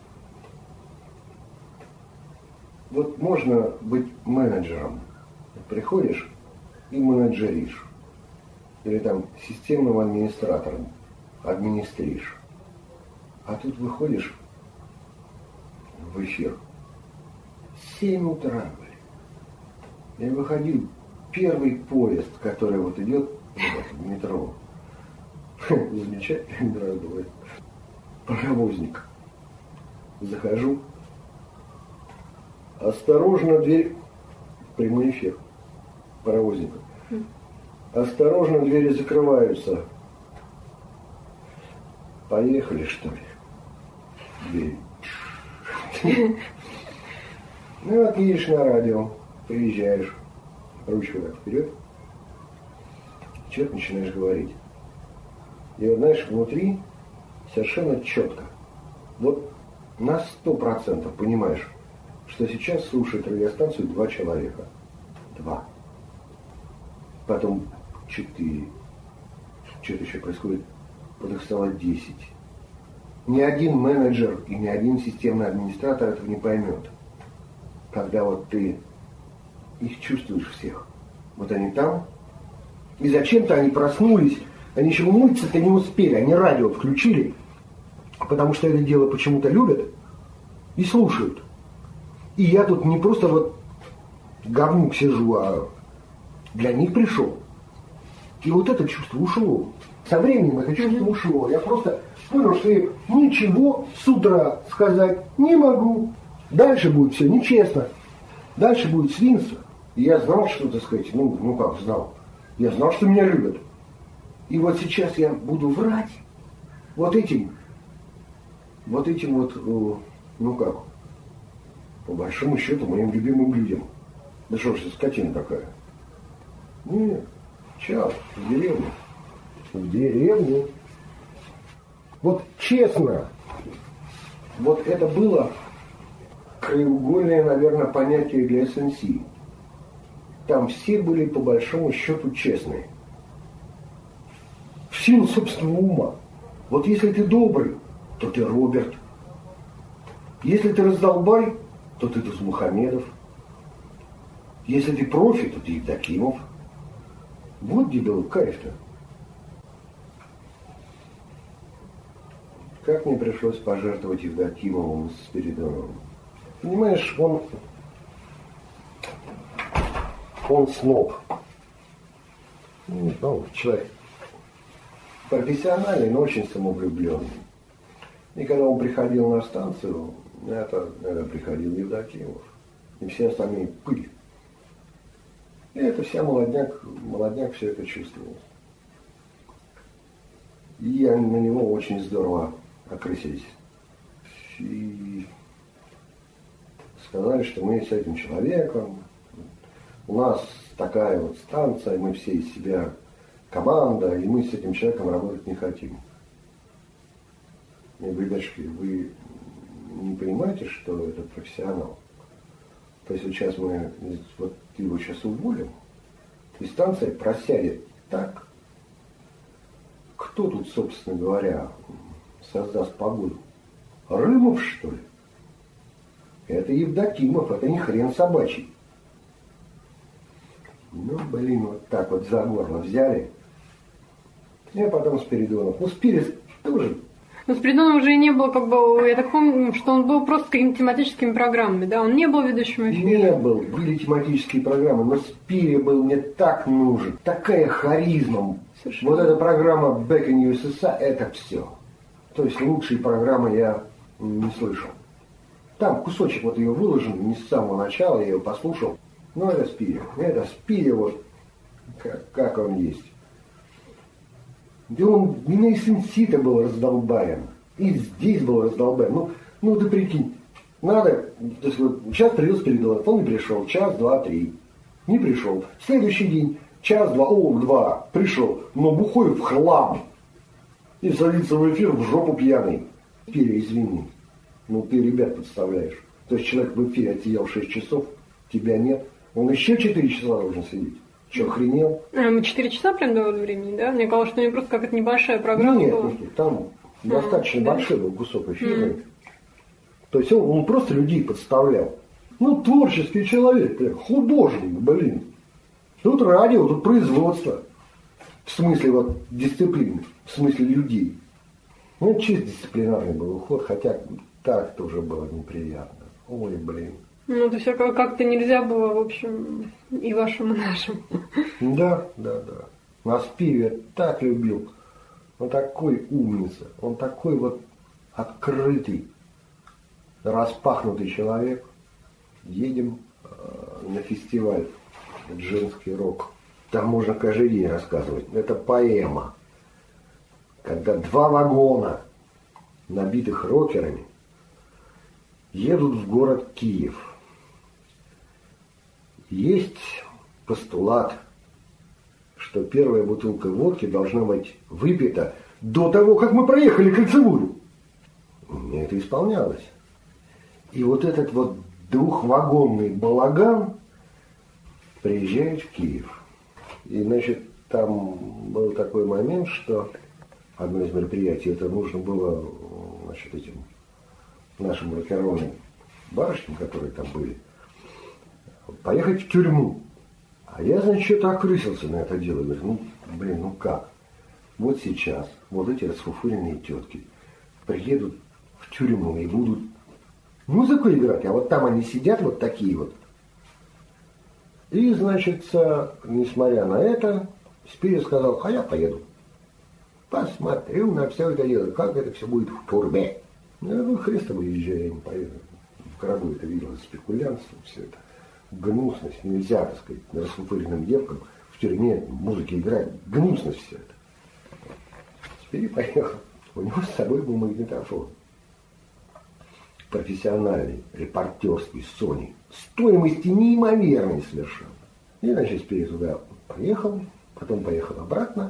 S2: Вот можно быть менеджером. Приходишь и менеджеришь. Или там системным администратором администришь. А тут выходишь в эфир. Семь утра, блин. Я выходил, первый поезд, который вот идет в метро. Замечательный метро бывает. Паровозник. Захожу. Осторожно, дверь. Прямой эфир. Паровозника. Осторожно, двери закрываются. Поехали, что ли? Двери. Ну вот едешь на радио, приезжаешь, ручку так вперед, что-то начинаешь говорить. И вот, знаешь, внутри совершенно четко, вот на сто процентов понимаешь, что сейчас слушает радиостанцию два человека. Два. Потом четыре. Что-то еще происходит. Потом стало десять. Ни один менеджер и ни один системный администратор этого не поймет. Когда вот ты их чувствуешь всех. Вот они там. И зачем-то они проснулись. Они еще умыться-то не успели. Они радио включили. Потому что это дело почему-то любят. И слушают. И я тут не просто вот говнюк сижу, а для них пришел. И вот это чувство ушло. Со временем это чувство ушло. Я просто понял, что я ничего с утра сказать не могу. Дальше будет все нечестно. Дальше будет свинство. И я знал, что, так сказать, ну, ну как знал. Я знал, что меня любят. И вот сейчас я буду врать вот этим, вот этим вот, ну как, по большому счету, моим любимым людям. Да что ж за скотина такая? Нет, сейчас, в деревню. В деревню. Вот честно, вот это было краеугольное, наверное, понятие для эс эн си. Там все были по большому счету честные. В силу собственного ума. Вот если ты добрый, то ты Роберт. Если ты раздолбай, то ты Дусмухамедов. Если ты профи, то ты Евдокимов. Вот где был кайф-то. Как мне пришлось пожертвовать Евдокимовым с Спиридоновым. Понимаешь, он он сноб. Ну, человек профессиональный, но очень самовлюбленный. И когда он приходил на станцию, это, это приходил Евдокимов. И все остальные пыль. И это вся молодняк, молодняк все это чувствовал. И они на него очень здорово окрысились. И сказали, что мы с этим человеком, у нас такая вот станция, мы все из себя команда, и мы с этим человеком работать не хотим. Я говорю, ребятушки, вы не понимаете, что это профессионал? То есть вот сейчас мы, вот его сейчас уволим, и станция просядет так. Кто тут, собственно говоря, создаст погоду? Рымов, что ли? Это Евдокимов, это не хрен собачий. Ну, блин, вот так вот за горло взяли. И потом Спиридонов. Ну, Спирис тоже.
S3: Но Спиридонова уже и не было, как бы, я так помню, что он был просто какими-то тематическими программами, да? Он не был ведущим эфира.
S2: Не был, были тематические программы, но Спири был мне так нужен. Такая харизма. Совершенно. Вот эта программа Back in ю эс эс ар, это все. То есть лучшие программы я не слышал. Там кусочек вот ее выложен, не с самого начала, я ее послушал. Ну, это Спири. Это Спири вот, как, как он есть. Да он меня и Сенсита был раздолбаем, и здесь был раздолбаем. Ну, ну ты прикинь, надо, то есть вот сейчас придет Спиридонов, он не пришел, час, два, три, не пришел. Следующий день, час, два, о, два, пришел, но бухой в хлам. И садится в эфир в жопу пьяный. Спири, извини, ну ты ребят подставляешь. То есть человек в эфире отсидел шесть часов, тебя нет, он еще четыре часа должен сидеть. Что, охренел?
S3: А, мы четыре часа прям давали времени, да? Мне казалось, что у него просто какая-то небольшая программа
S2: нет,
S3: была.
S2: Нет, там а, достаточно да? большой был кусок эфира. Mm. То есть он, он просто людей подставлял. Ну, творческий человек, блин, художник, блин. Тут радио, тут производство. В смысле вот дисциплины, в смысле людей. Ну, это чисто дисциплинарный был уход, хотя так тоже было неприятно. Ой, блин.
S3: Ну, то есть как-то нельзя было, в общем, и вашим, и нашим.
S2: Да, да, да. Нас Пиви так любил. Он такой умница. Он такой вот открытый, распахнутый человек. Едем э, на фестиваль «Женский рок». Там можно каждый день рассказывать. Это поэма. Когда два вагона, набитых рокерами, едут в город Киев. Есть постулат, что первая бутылка водки должна быть выпита до того, как мы проехали кольцевую. Мне это исполнялось. И вот этот вот двухвагонный балаган приезжает в Киев. И, значит, там был такой момент, что одно из мероприятий, это нужно было, значит, этим нашим рокерованным барышням, которые там были, поехать в тюрьму. А я, значит, что-то окрысился на это дело. Говорю, ну, блин, ну как? Вот сейчас вот эти расфуфыренные тетки приедут в тюрьму и будут музыку играть, а вот там они сидят вот такие вот. И, значит, несмотря на это, Спири сказал, а я поеду. Посмотрю на все это дело, как это все будет в турбе. Ну, хрен с тобой езжай, я не поеду. В гробу это видел, спекулянство, все это. Гнусность. Нельзя, так сказать, расфуфыренным девкам в тюрьме музыки играть. Гнусность все это. Спири поехал. У него с собой был магнитофон. Профессиональный, репортерский, Sony. Стоимости неимоверной совершенно. И, значит, Спири туда поехал, потом поехал обратно.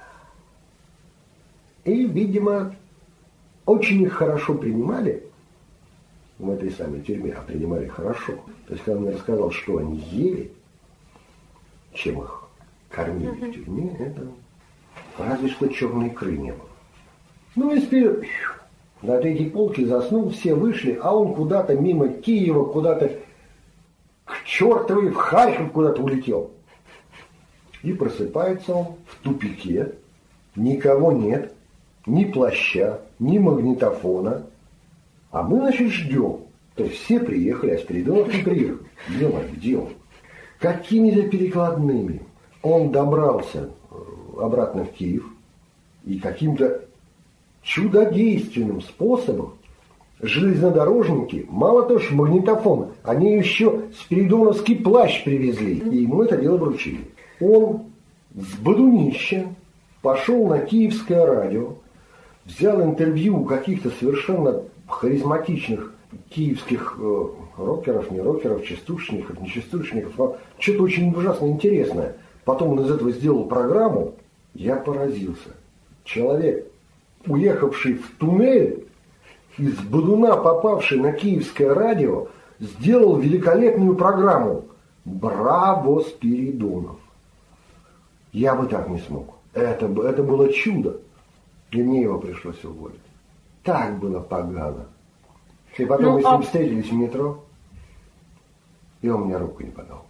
S2: И, видимо, очень их хорошо принимали в этой самой тюрьме, а принимали хорошо. То есть, когда он мне рассказал, что они ели, чем их кормили в тюрьме, это разве что черной икры не было. Ну, и Спири на третьей полке заснул, все вышли, а он куда-то мимо Киева, куда-то к чертовой, в Харьков куда-то улетел. И просыпается он в тупике, никого нет, ни плаща, ни магнитофона. А мы, значит, ждем. То есть все приехали, а Спиридонов не приехал. Где он? Где он? какими-то перекладными он добрался обратно в Киев и каким-то чудодейственным способом железнодорожники, мало того, что магнитофон, они еще спиридоновский плащ привезли, и ему это дело вручили. Он с бодунища пошел на Киевское радио, взял интервью у каких-то совершенно харизматичных киевских э, рокеров, не рокеров, частушников, не частушников, а что-то очень ужасно интересное. Потом он из этого сделал программу, я поразился. Человек, уехавший в туннель, из Бодуна, попавший на Киевское радио, сделал великолепную программу. Браво, Спиридонов! Я бы так не смог. Это, это было чудо. И мне его пришлось уволить. Так было погано. И потом ну, мы с ним а... встретились в метро, и он мне руку не подал.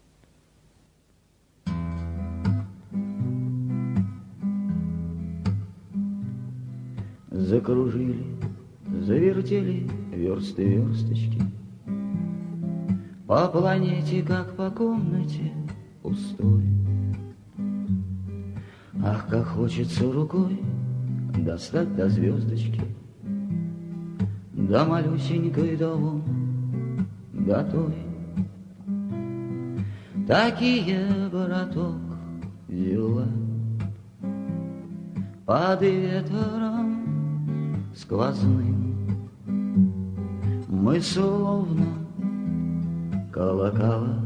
S4: Закружили, завертели версты версточки по планете, как по комнате пустой. Ах, как хочется рукой достать до звездочки, до малюсенькой, до вон, до той. Такие, браток, дела под ветром сквозным. Мы словно колокола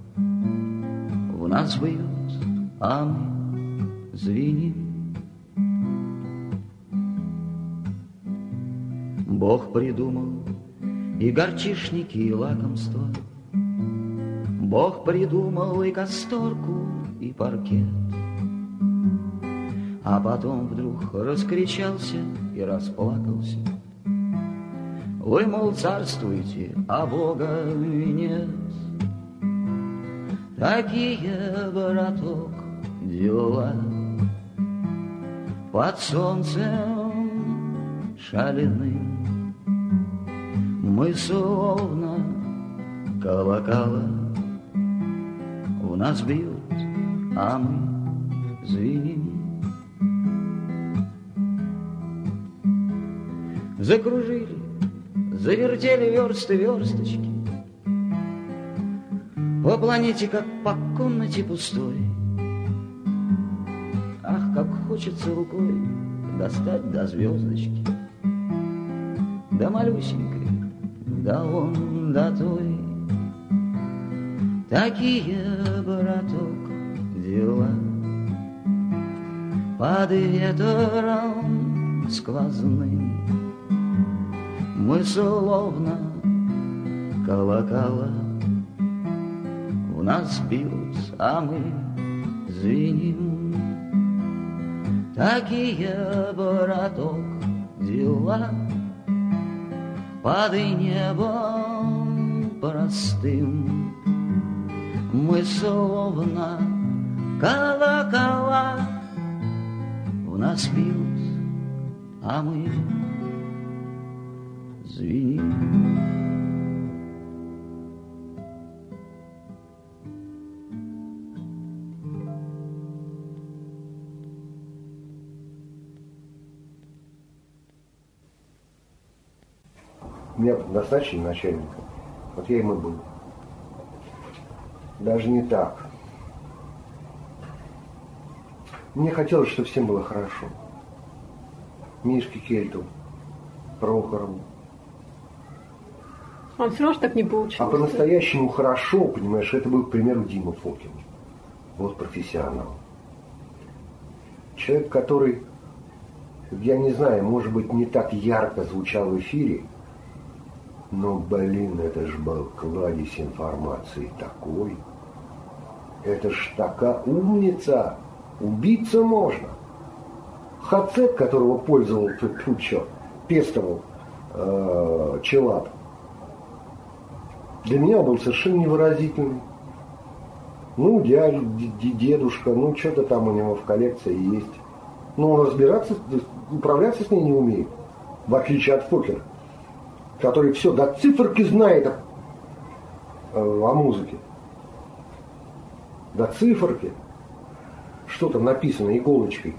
S4: в нас бьют, а мы звеним. Бог придумал и горчишники, и лакомства. Бог придумал и касторку, и паркет. А потом вдруг раскричался и расплакался. Вы, мол, царствуете, а Бога нет. Такие, браток, дела под солнцем шаленым. Мы словно колокола в нас бьют, а мы звеним. Закружили, завертели версты версточки по планете, как по комнате пустой. Ах, как хочется рукой достать до звездочки, до малюсенькой, до он, до той. Такие, браток, дела под ветром сквозным. Мы словно колокола в нас бьют, а мы звеним. Такие, браток, дела под небом простым. Мы словно колокола в нас бьют, а мы звеним.
S2: Меня назначили начальником. Вот я им и был. Даже не так. Мне хотелось, чтобы всем было хорошо. Мишке Кельту, Прохорову.
S3: А все равно так не получилось.
S2: А по-настоящему хорошо, понимаешь, это был, к примеру, Дима Фокин. Вот профессионал. Человек, который, я не знаю, может быть, не так ярко звучал в эфире, но, блин, это ж был кладезь информации такой. Это ж такая умница. Убиться можно. Хацет, которого пользовал тут, тут что, пестовал э, Челап, для меня он был совершенно невыразительный. Ну, дядя, дедушка, ну, что-то там у него в коллекции есть. Но он разбираться, управляться с ней не умеет. В отличие от Фокера, который все до циферки знает о, о музыке. до циферки, что там написано иголочкой.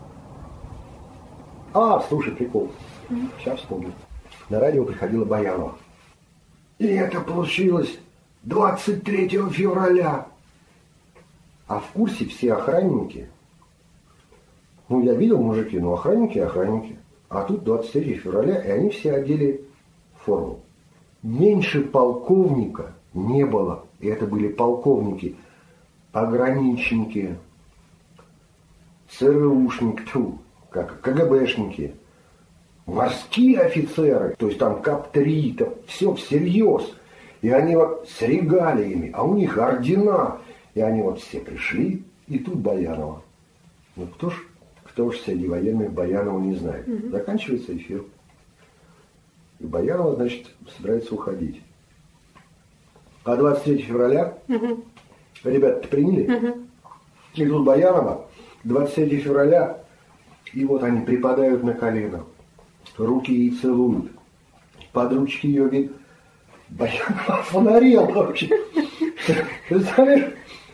S2: А, слушай, прикол. Сейчас вспомню. На радио приходила Баянова. И это получилось двадцать третьего февраля. А в курсе все охранники. Ну, я видел мужики, но охранники и охранники. А тут двадцать третьего февраля, и они все одели форму. Меньше полковника не было. И это были полковники, пограничники, ЦРУшники, тьфу, как КГБшники, морские офицеры, то есть там КАП три, там все всерьез. И они вот с регалиями, а у них ордена. И они вот все пришли, и тут Баянова. Ну кто ж, кто ж среди военных Баянову не знает. Угу. Заканчивается эфир. И Баянова, значит, собирается уходить. А двадцать третьего февраля, угу. Ребята-то приняли? Угу. И тут Баянова, двадцать третьего февраля, и вот они припадают на колено, руки ей целуют, под ручки ее вид. Баянова фонарел вообще. Представляешь?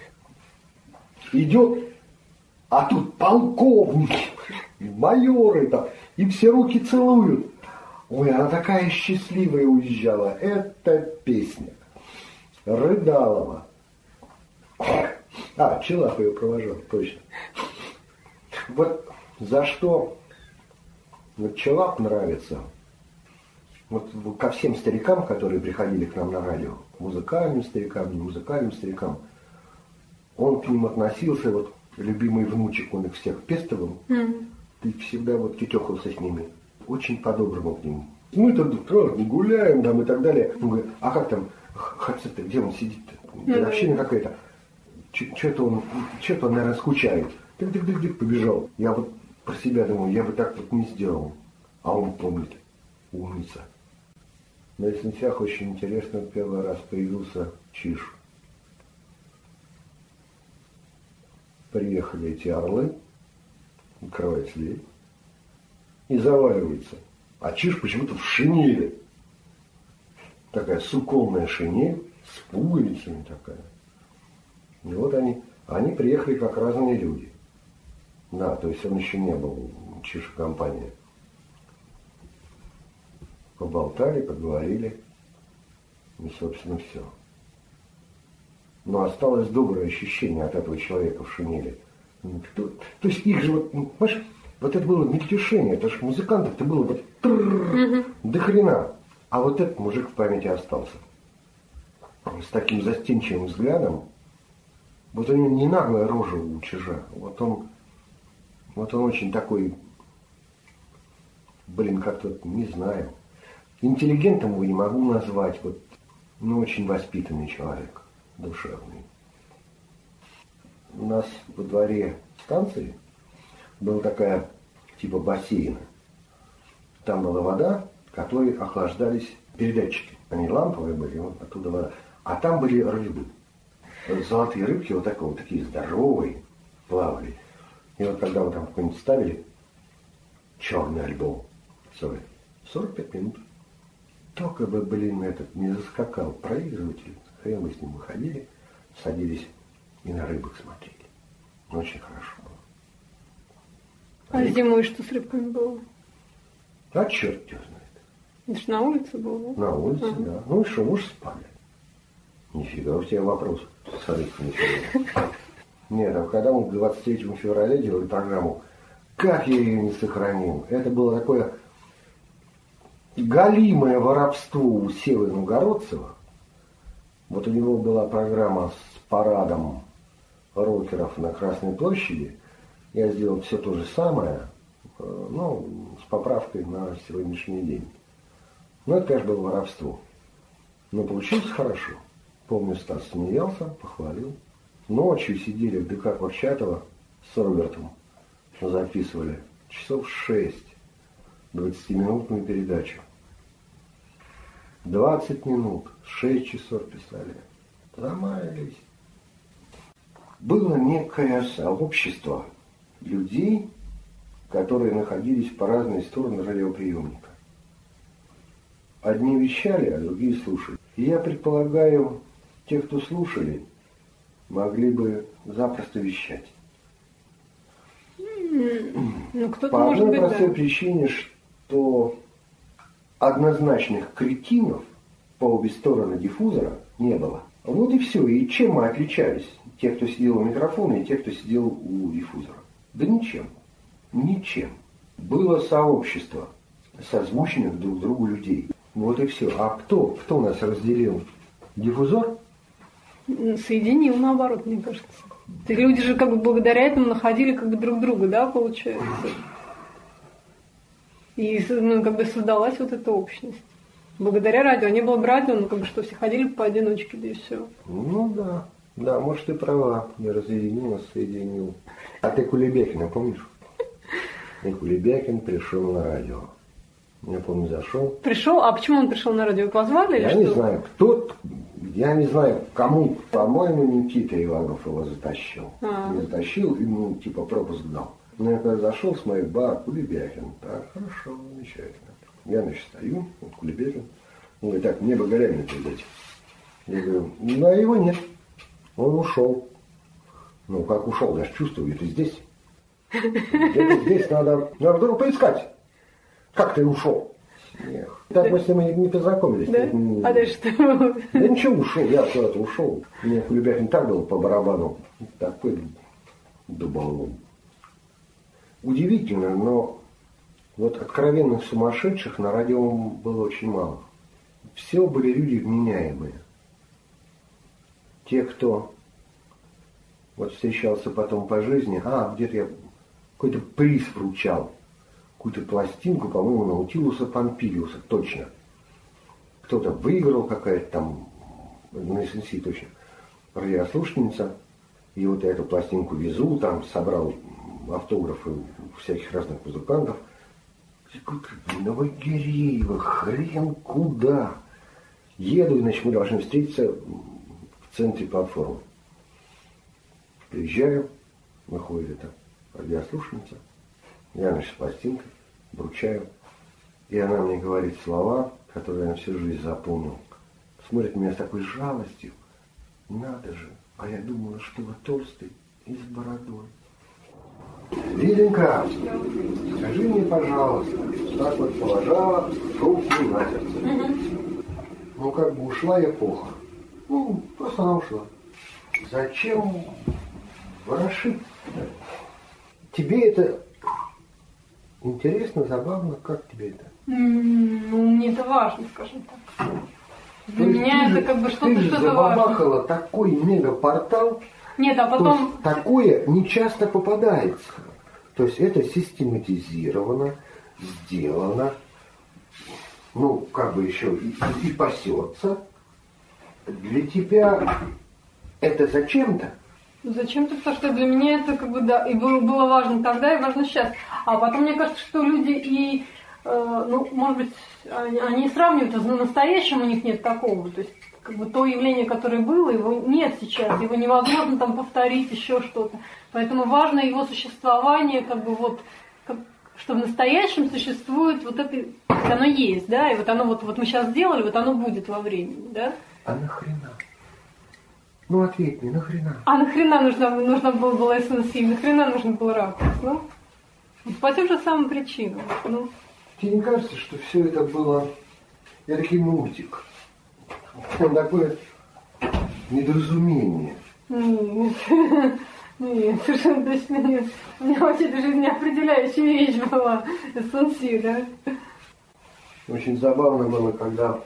S2: Идет, а тут полковники, майоры там, и все руки целуют. Ой, она такая счастливая уезжала. Это песня. Рыдалова. А, Челап ее провожал, точно. Вот за что вот Челап нравится, вот ко всем старикам, которые приходили к нам на радио, музыкальным старикам, не музыкальным старикам, он к ним относился, вот любимый внучек, он их всех пестовал, mm-hmm. Ты всегда вот тетехался с ними, очень по-доброму к ним. Мы-то гуляем там и так далее. Он говорит, а как там, Хацет, где он сидит-то? Mm-hmm. Община какая-то. Что-то он, что-то он, наверное, скучает. Тык-тык-тык-тык побежал. Я вот про себя думаю, я бы так вот не сделал. А он помнит. Умница. На Эссенсиях очень интересно, первый раз появился Чиж. Приехали эти орлы, открывается дверь и заваливается. А Чиж почему-то в шинели. Такая суконная шинель, с пуговицами такая. И вот они, они приехали как разные люди. Да, то есть он еще не был Чиж компания. Поболтали, поговорили. И, собственно, все. Но осталось доброе ощущение от этого человека в шинели. То, то есть их же вот, понимаешь, вот это было мельтешение, это же музыкантов-то было вот трррр, до хрена. А вот этот мужик в памяти остался. С таким застенчивым взглядом. Вот у него не наглая рожа у Чижа. Вот он, вот он очень такой, блин, как-то, не знаю. Интеллигентом его не могу назвать, вот, но очень воспитанный человек. Душевный. У нас во дворе станции была такая типа бассейна. Там была вода, которой охлаждались передатчики. Они ламповые были, вот оттуда вода. А там были рыбы. Золотые рыбки вот, такие, вот такие здоровые плавали. И вот когда вы там какой-нибудь ставили черный альбом, сорок пять минут. Только бы, блин, этот не заскакал проигрыватель. Хрен мы с ним выходили, садились и на рыбок смотрели. Очень хорошо было.
S3: А, а зимой что с рыбками было?
S2: А черт его знает.
S3: Это ж на улице было, да?
S2: На улице, ага. Да. Ну и что, муж спали. Нифига у тебя вопрос. Смотри, нифига. Нет, а когда мы к двадцать третьему февраля делали программу, как я ее не сохранил? Это было такое галимое воровство у Севы Новгородцева. Вот у него была программа с парадом рокеров на Красной площади. Я сделал все то же самое, ну, с поправкой на сегодняшний день. Ну, это, конечно, было воровство. Но получилось хорошо. Помню, Стас смеялся, похвалил. Ночью сидели в ДК Курчатова с Робертом, записывали часов шесть, двадцатиминутную передачу. двадцать минут, шесть часов писали. Замаялись. Было некое сообщество людей, которые находились по разные стороны радиоприемника. Одни вещали, а другие слушали. И я предполагаю, те, кто слушали, могли бы запросто вещать.
S3: Ну, кто-то
S2: По
S3: может
S2: одной
S3: быть,
S2: простой
S3: да.
S2: причине, что однозначных кретинов по обе стороны диффузора не было. Вот и все. И чем мы отличались? Те, кто сидел у микрофона, и те, кто сидел у диффузора. Да ничем. Ничем. Было сообщество созвучных друг другу людей. Вот и все. А кто? Кто нас разделил? Диффузор?
S3: Соединил, наоборот, мне кажется. И люди же как бы благодаря этому находили как бы друг друга, да, получается. И ну, как бы создалась вот эта общность. Благодаря радио. Не было бы радио, ну как бы что, все ходили поодиночке, да и все.
S2: Ну да. Да, может, ты права. Я разъединил, нас соединил. А ты Кулебякина помнишь? И Кулебякин пришел на радио. Я помню, зашел.
S3: Пришел? А почему он пришел на радио? Позвали
S2: Я
S3: или
S2: не
S3: что?
S2: знаю, кто, я не знаю, кому. По-моему, Никита Иванов его затащил.
S3: А.
S2: Не затащил, и, ну, типа, пропуск дал. Но я когда зашел, смотрю, бар, Кулебякин. Так, хорошо, замечательно. Я, значит, стою, вот Кулебякин. Он говорит, так, мне бы Горянина передать. Я говорю, ну, а его нет. Он ушел. Ну, как ушел, я же чувствую, это здесь. Это здесь надо, надо вдруг поискать. Как ты ушел? Смех. Так мы с ним и не познакомились.
S3: Да?
S2: Не-
S3: А дальше что?
S2: Да ничего, ушел, я куда-то ушел. Мне Кулебякин так был по барабану. Такой дуболом. Удивительно, но вот откровенных сумасшедших на радио было очень мало. Все были люди вменяемые. Те, кто вот встречался потом по жизни, а, где-то я какой-то приз вручал, какую-то пластинку, по-моему, Наутилуса Помпилиуса, точно. Кто-то выиграл, какая-то там, на эс эн си точно, радиослушательница, и вот я эту пластинку везу, там собрал автографы всяких разных музыкантов. Новогиреево, хрен куда. Еду, иначе мы должны встретиться в центре платформы. Приезжаю, выходит эта радиослушательница, я, значит, с пластинкой вручаю, и она мне говорит слова, которые я на всю жизнь запомнил. Смотрит на меня с такой жалостью. Надо же, а я думала, что вы толстый и с бородой. Лиденька, скажи мне, пожалуйста, так вот положила руку на сердце. Ну, как бы ушла эпоха. Ну, просто она ушла. Зачем ворошить? Тебе это интересно, забавно? Как тебе это?
S3: М, Ну, мне это важно, скажем так. Для
S2: То есть
S3: меня
S2: ты
S3: это
S2: же-
S3: как бы
S2: Ты
S3: что-то,
S2: же
S3: что-то важно.
S2: забабахала такой мегапортал.
S3: Нет, а
S2: То
S3: потом...
S2: есть такое не часто попадается. То есть это систематизировано, сделано, ну, как бы еще и, и пасется. Для тебя это зачем-то?
S3: Зачем-то, потому что для меня это как бы, да, и было, было важно тогда, и важно сейчас. А потом мне кажется, что люди и, э, ну, может быть, они, они сравнивают, но настоящем у них нет такого. То есть, как бы то явление, которое было, его нет сейчас, его невозможно там повторить, еще что-то. Поэтому важно его существование, как бы вот, как, что в настоящем существует вот это, оно есть, да, и вот оно вот, вот мы сейчас сделали, вот оно будет во времени, да.
S2: А нахрена? Ну, ответь мне, нахрена?
S3: А нахрена нужно, нужно было, было эс эн си, нахрена нужно было ракурс, ну? Вот по тем же самым причинам, ну.
S2: Тебе не кажется, что все это было яркий мультик? Он такое недоразумение.
S3: Нет, нет, совершенно точно нет. У меня вообще эта жизнеопределяющая вещь была, эс эн си, да.
S2: Очень забавно было, когда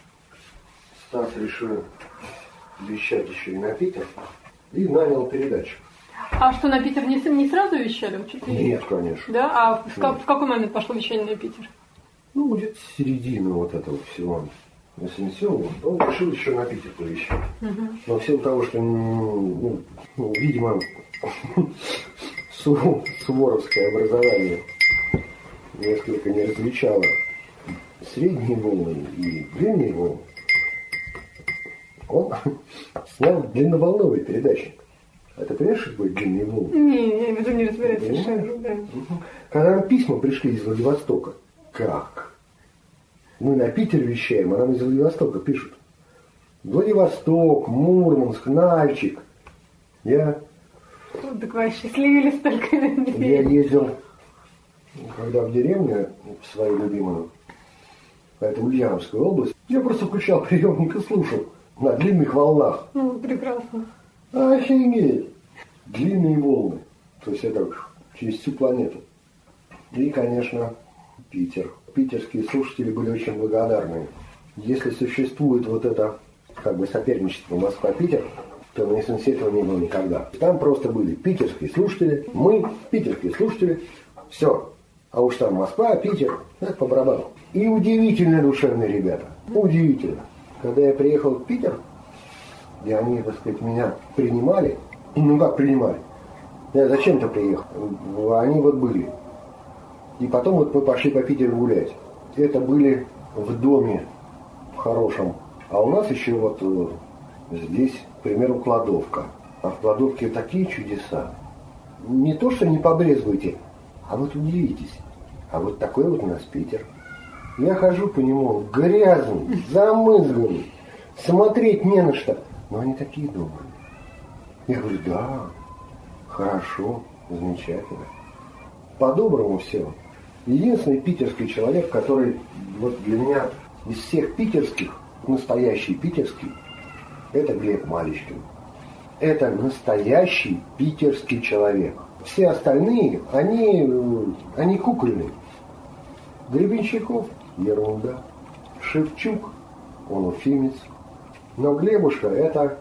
S2: Стас решил вещать еще и на Питер и нанял передатчик.
S3: А что, на Питер не, не сразу вещали? Что-то
S2: Нет, конечно.
S3: Да? А в, как, в какой момент пошло вещание на Питер?
S2: Ну, где-то середина вот этого всего. эс эн си, он решил еще на Питер повещать.
S3: Угу.
S2: Но в силу того, что, ну, ну, видимо, су- суворовское образование несколько не различало средние волны и длинные волны, он снял длинноволновый передатчик. А ты понимаешь, что такое длинные волны?
S3: Не, я в этом не разбираюсь совершенно. Да.
S2: Когда нам письма пришли из Владивостока, как? Мы на Питер вещаем, а нам из Владивостока пишут. Владивосток, Мурманск, Нальчик. Я...
S3: Ну, так вы счастливились только.
S2: Я ездил, когда в деревню, в свою любимую, это Ульяновская область, я просто включал приемник и слушал на длинных волнах.
S3: Ну, прекрасно.
S2: Офигеть! Длинные волны. То есть это через всю планету. И, конечно, Питер. Питерские слушатели были очень благодарны. Если существует вот это как бы соперничество Москва-Питер, то на эс эн си этого не было никогда. Там просто были питерские слушатели, мы, питерские слушатели, все. А уж там Москва, Питер, это по барабану. И удивительно душевные ребята. Удивительно. Когда я приехал в Питер, и они, так сказать, меня принимали, ну как принимали, я зачем-то приехал, они вот были. И потом вот мы пошли по Питеру гулять. Это были в доме в хорошем. А у нас еще вот здесь, к примеру, кладовка. А в кладовке такие чудеса. Не то, что не побрезгуйте, а вот удивитесь. А вот такой вот у нас Питер. Я хожу по нему грязный, замызганный, смотреть не на что. Но они такие добрые. Я говорю, да, хорошо, замечательно. По-доброму все. Единственный питерский человек, который вот для меня из всех питерских, настоящий питерский, это Глеб Маличкин. Это настоящий питерский человек. Все остальные, они, они кукольные. Гребенщиков – ерунда. Шевчук – он уфимец. Но Глебушка – это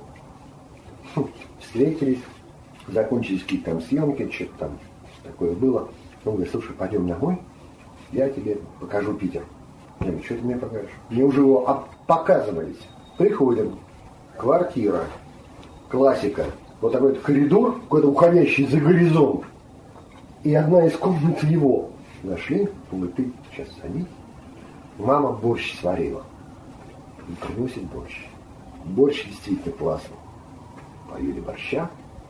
S2: хм, встретились, закончились какие-то там съемки, что-то там такое было. Он говорит, слушай, пойдем домой, я тебе покажу Питер. Я говорю, что ты мне покажешь? Мне уже его показывались. Приходим, квартира, классика. Вот такой вот коридор, какой-то уходящий за горизонт. И одна из комнат его. Нашли, он говорит, ты сейчас садись. Мама борщ сварила. И приносит борщ. Борщ действительно классный. Поели борща.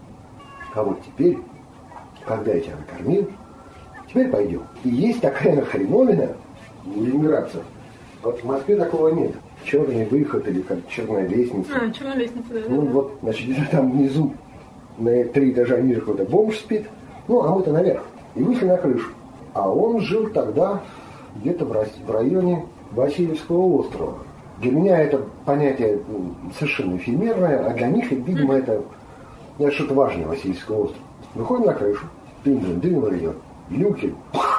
S2: А вот теперь, когда я тебя накормил, теперь пойдем. И есть такая хреновина у ленинградцев. Вот в Москве такого нет. Черный выход или как черная лестница.
S3: А, черная лестница, да.
S2: Ну
S3: да.
S2: вот, значит, где-то там внизу, на три этажа ниже какой-то бомж спит. Ну, а мы-то наверх. И вышли на крышу. А он жил тогда где-то в районе Васильевского острова. Для меня это понятие совершенно эфемерное, а для них, видимо, это, это что-то важное, Васильевский остров. Выходим на крышу, дым-дым-дым идет, люки,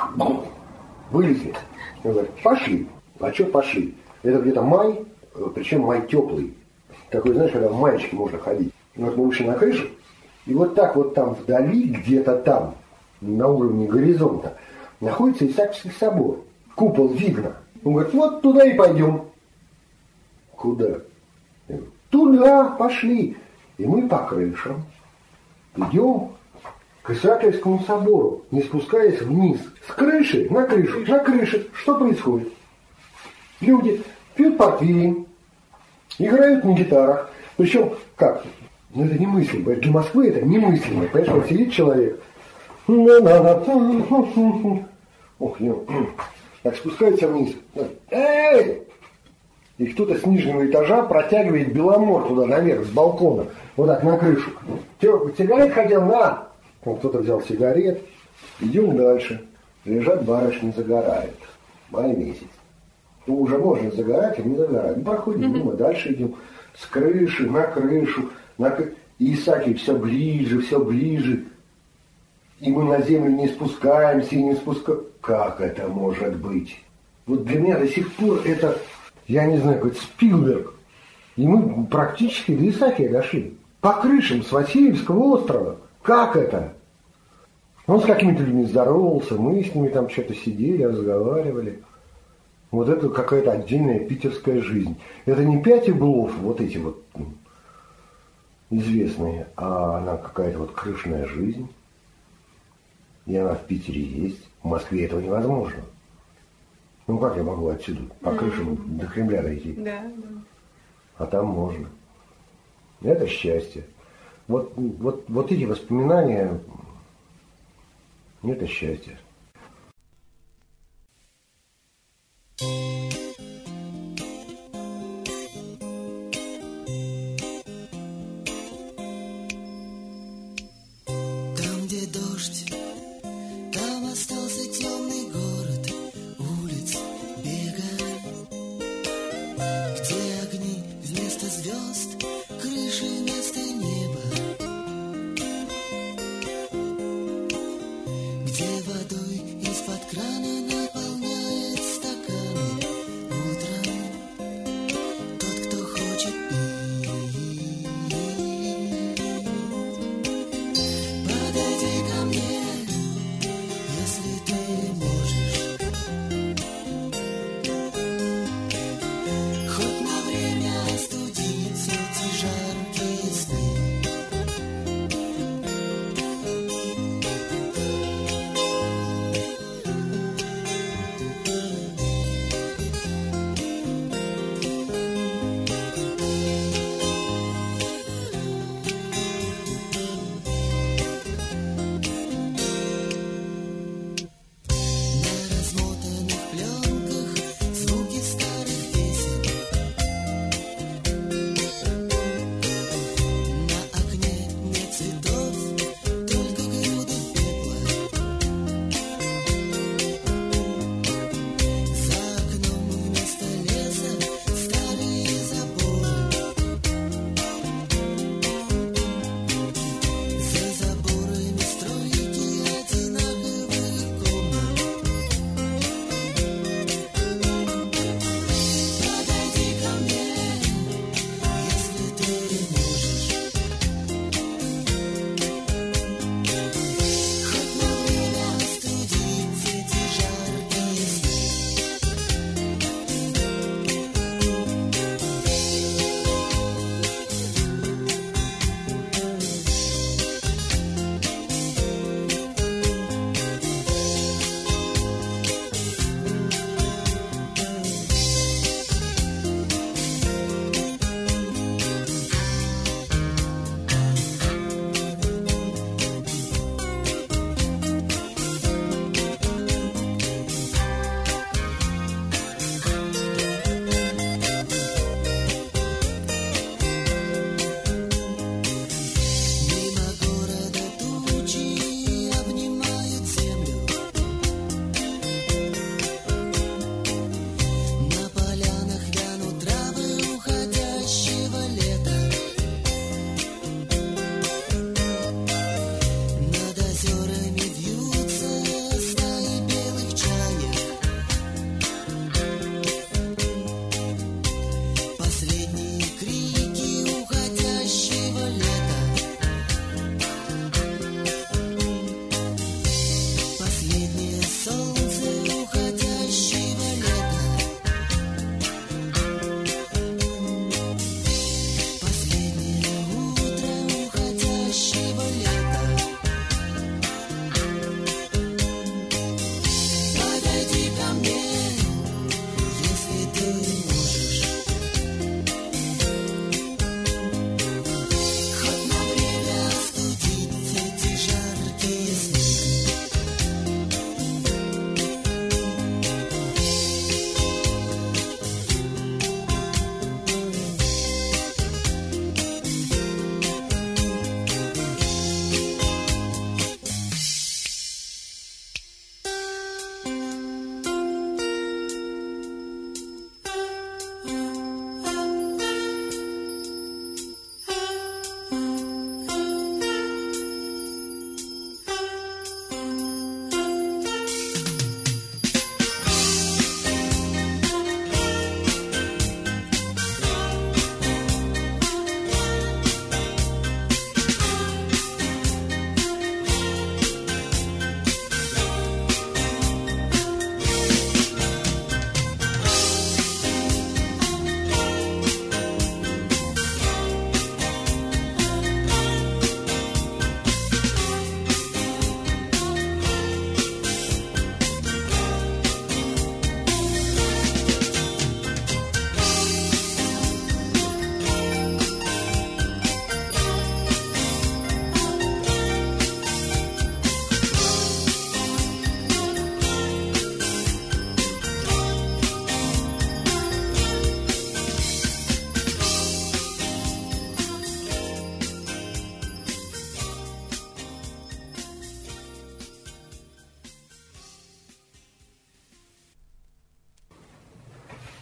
S2: вылезли. Он говорит, пошли. А что пошли? Это где-то май, причем май теплый. Такой, знаешь, когда в маечке можно ходить. Вот мы вышли на крышу, и вот так вот там вдали, где-то там, на уровне горизонта, находится Исаакиевский собор. Купол видно. Он говорит, вот туда и пойдем. Куда? Я говорю, туда пошли. И мы по крышам идем к Исаакиевскому собору, не спускаясь вниз. С крыши на крышу, на крыше. Что происходит? Люди пьют портвейн, играют на гитарах. Причем, как? Ну это немыслимо. Для Москвы это немыслимо. Понимаешь, вот сидит человек. Ох, ну, так спускается вниз. Эй! И кто-то с нижнего этажа протягивает беломор туда наверх, с балкона, вот так на крышу. Че, сигарет хотел? На! Вот кто-то взял сигарет. Идем дальше. Лежат барышни, загорают. Май месяц. Ну, уже можно загорать, а не загорать. Ну, проходим мимо, дальше идем. С крыши на крышу. На... И Исаакиев все ближе, все ближе. И мы на землю не спускаемся и не спускаемся. Как это может быть? Вот для меня до сих пор это, я не знаю, какой-то Спилберг. И мы практически до Исаакия дошли. По крышам с Васильевского острова. Как это? Он с какими-то людьми здоровался, мы с ними там что-то сидели, разговаривали. Вот это какая-то отдельная питерская жизнь. Это не пять углов, вот эти вот известные, а она какая-то вот крышная жизнь. И она в Питере есть. В Москве этого невозможно. Ну как я могу отсюда по крышам mm-hmm. до Кремля дойти?
S3: Да, да.
S2: А там можно. Это счастье. Вот, вот, вот эти воспоминания, это счастье.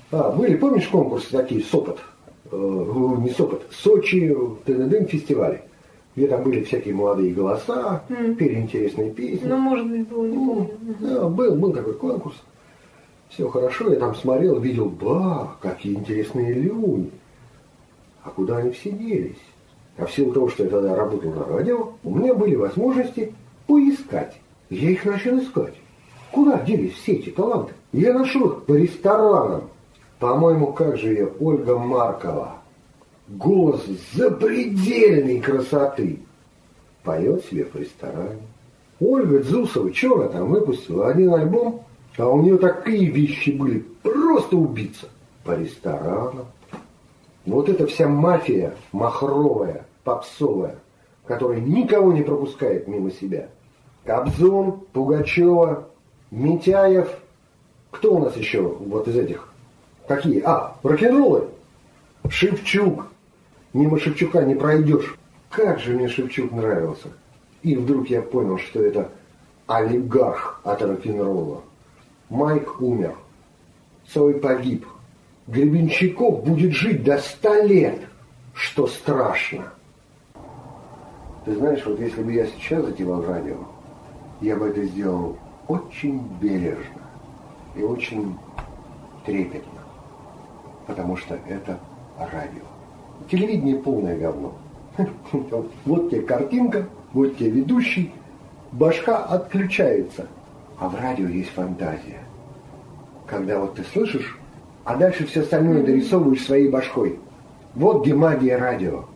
S2: А, были, помнишь, конкурсы такие, Сопот, э, не Сопот, Сочи, Тын-Дын фестивали, где там были всякие молодые голоса, mm. пели интересные песни.
S3: Ну, может быть, было, не помню.
S2: Да, был, был такой конкурс. Все хорошо, я там смотрел, видел, ба, какие интересные люди. А куда они все делись? А в силу того, что я тогда работал на радио, у меня были возможности поискать. Я их начал искать. Куда делись все эти таланты? Я нашел их по ресторанам. По-моему, как же ее, Ольга Маркова. Голос запредельной красоты. Поет себе в ресторане. Ольга Дзусова, что она там выпустила? Один альбом, а у нее такие вещи были. Просто убийца. По ресторанам. Вот эта вся мафия махровая, попсовая, которая никого не пропускает мимо себя. Кобзон, Пугачева, Митяев. Кто у нас еще вот из этих? Какие? А, рок-н-роллы. Шевчук. Мимо Шевчука не пройдешь. Как же мне Шевчук нравился. И вдруг я понял, что это олигарх от рок-н-ролла. Майк умер. Цой погиб. Гребенщиков будет жить до ста лет. Что страшно. Ты знаешь, вот если бы я сейчас затевал радио, я бы это сделал очень бережно и очень трепетно. Потому что это радио. Телевидение полное говно. Вот тебе картинка, вот тебе ведущий, башка отключается. А в радио есть фантазия. Когда вот ты слышишь, а дальше все остальное дорисовываешь своей башкой. Вот где магия радио.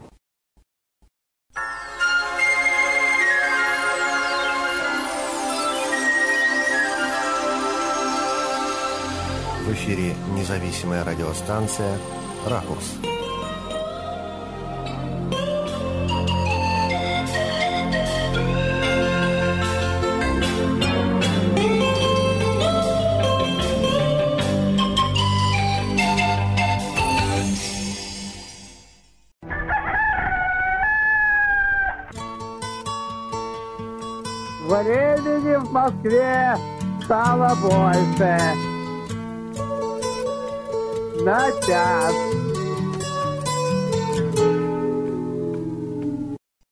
S5: В эфире независимая радиостанция «Ракурс».
S6: Времени в Москве стало больше. На час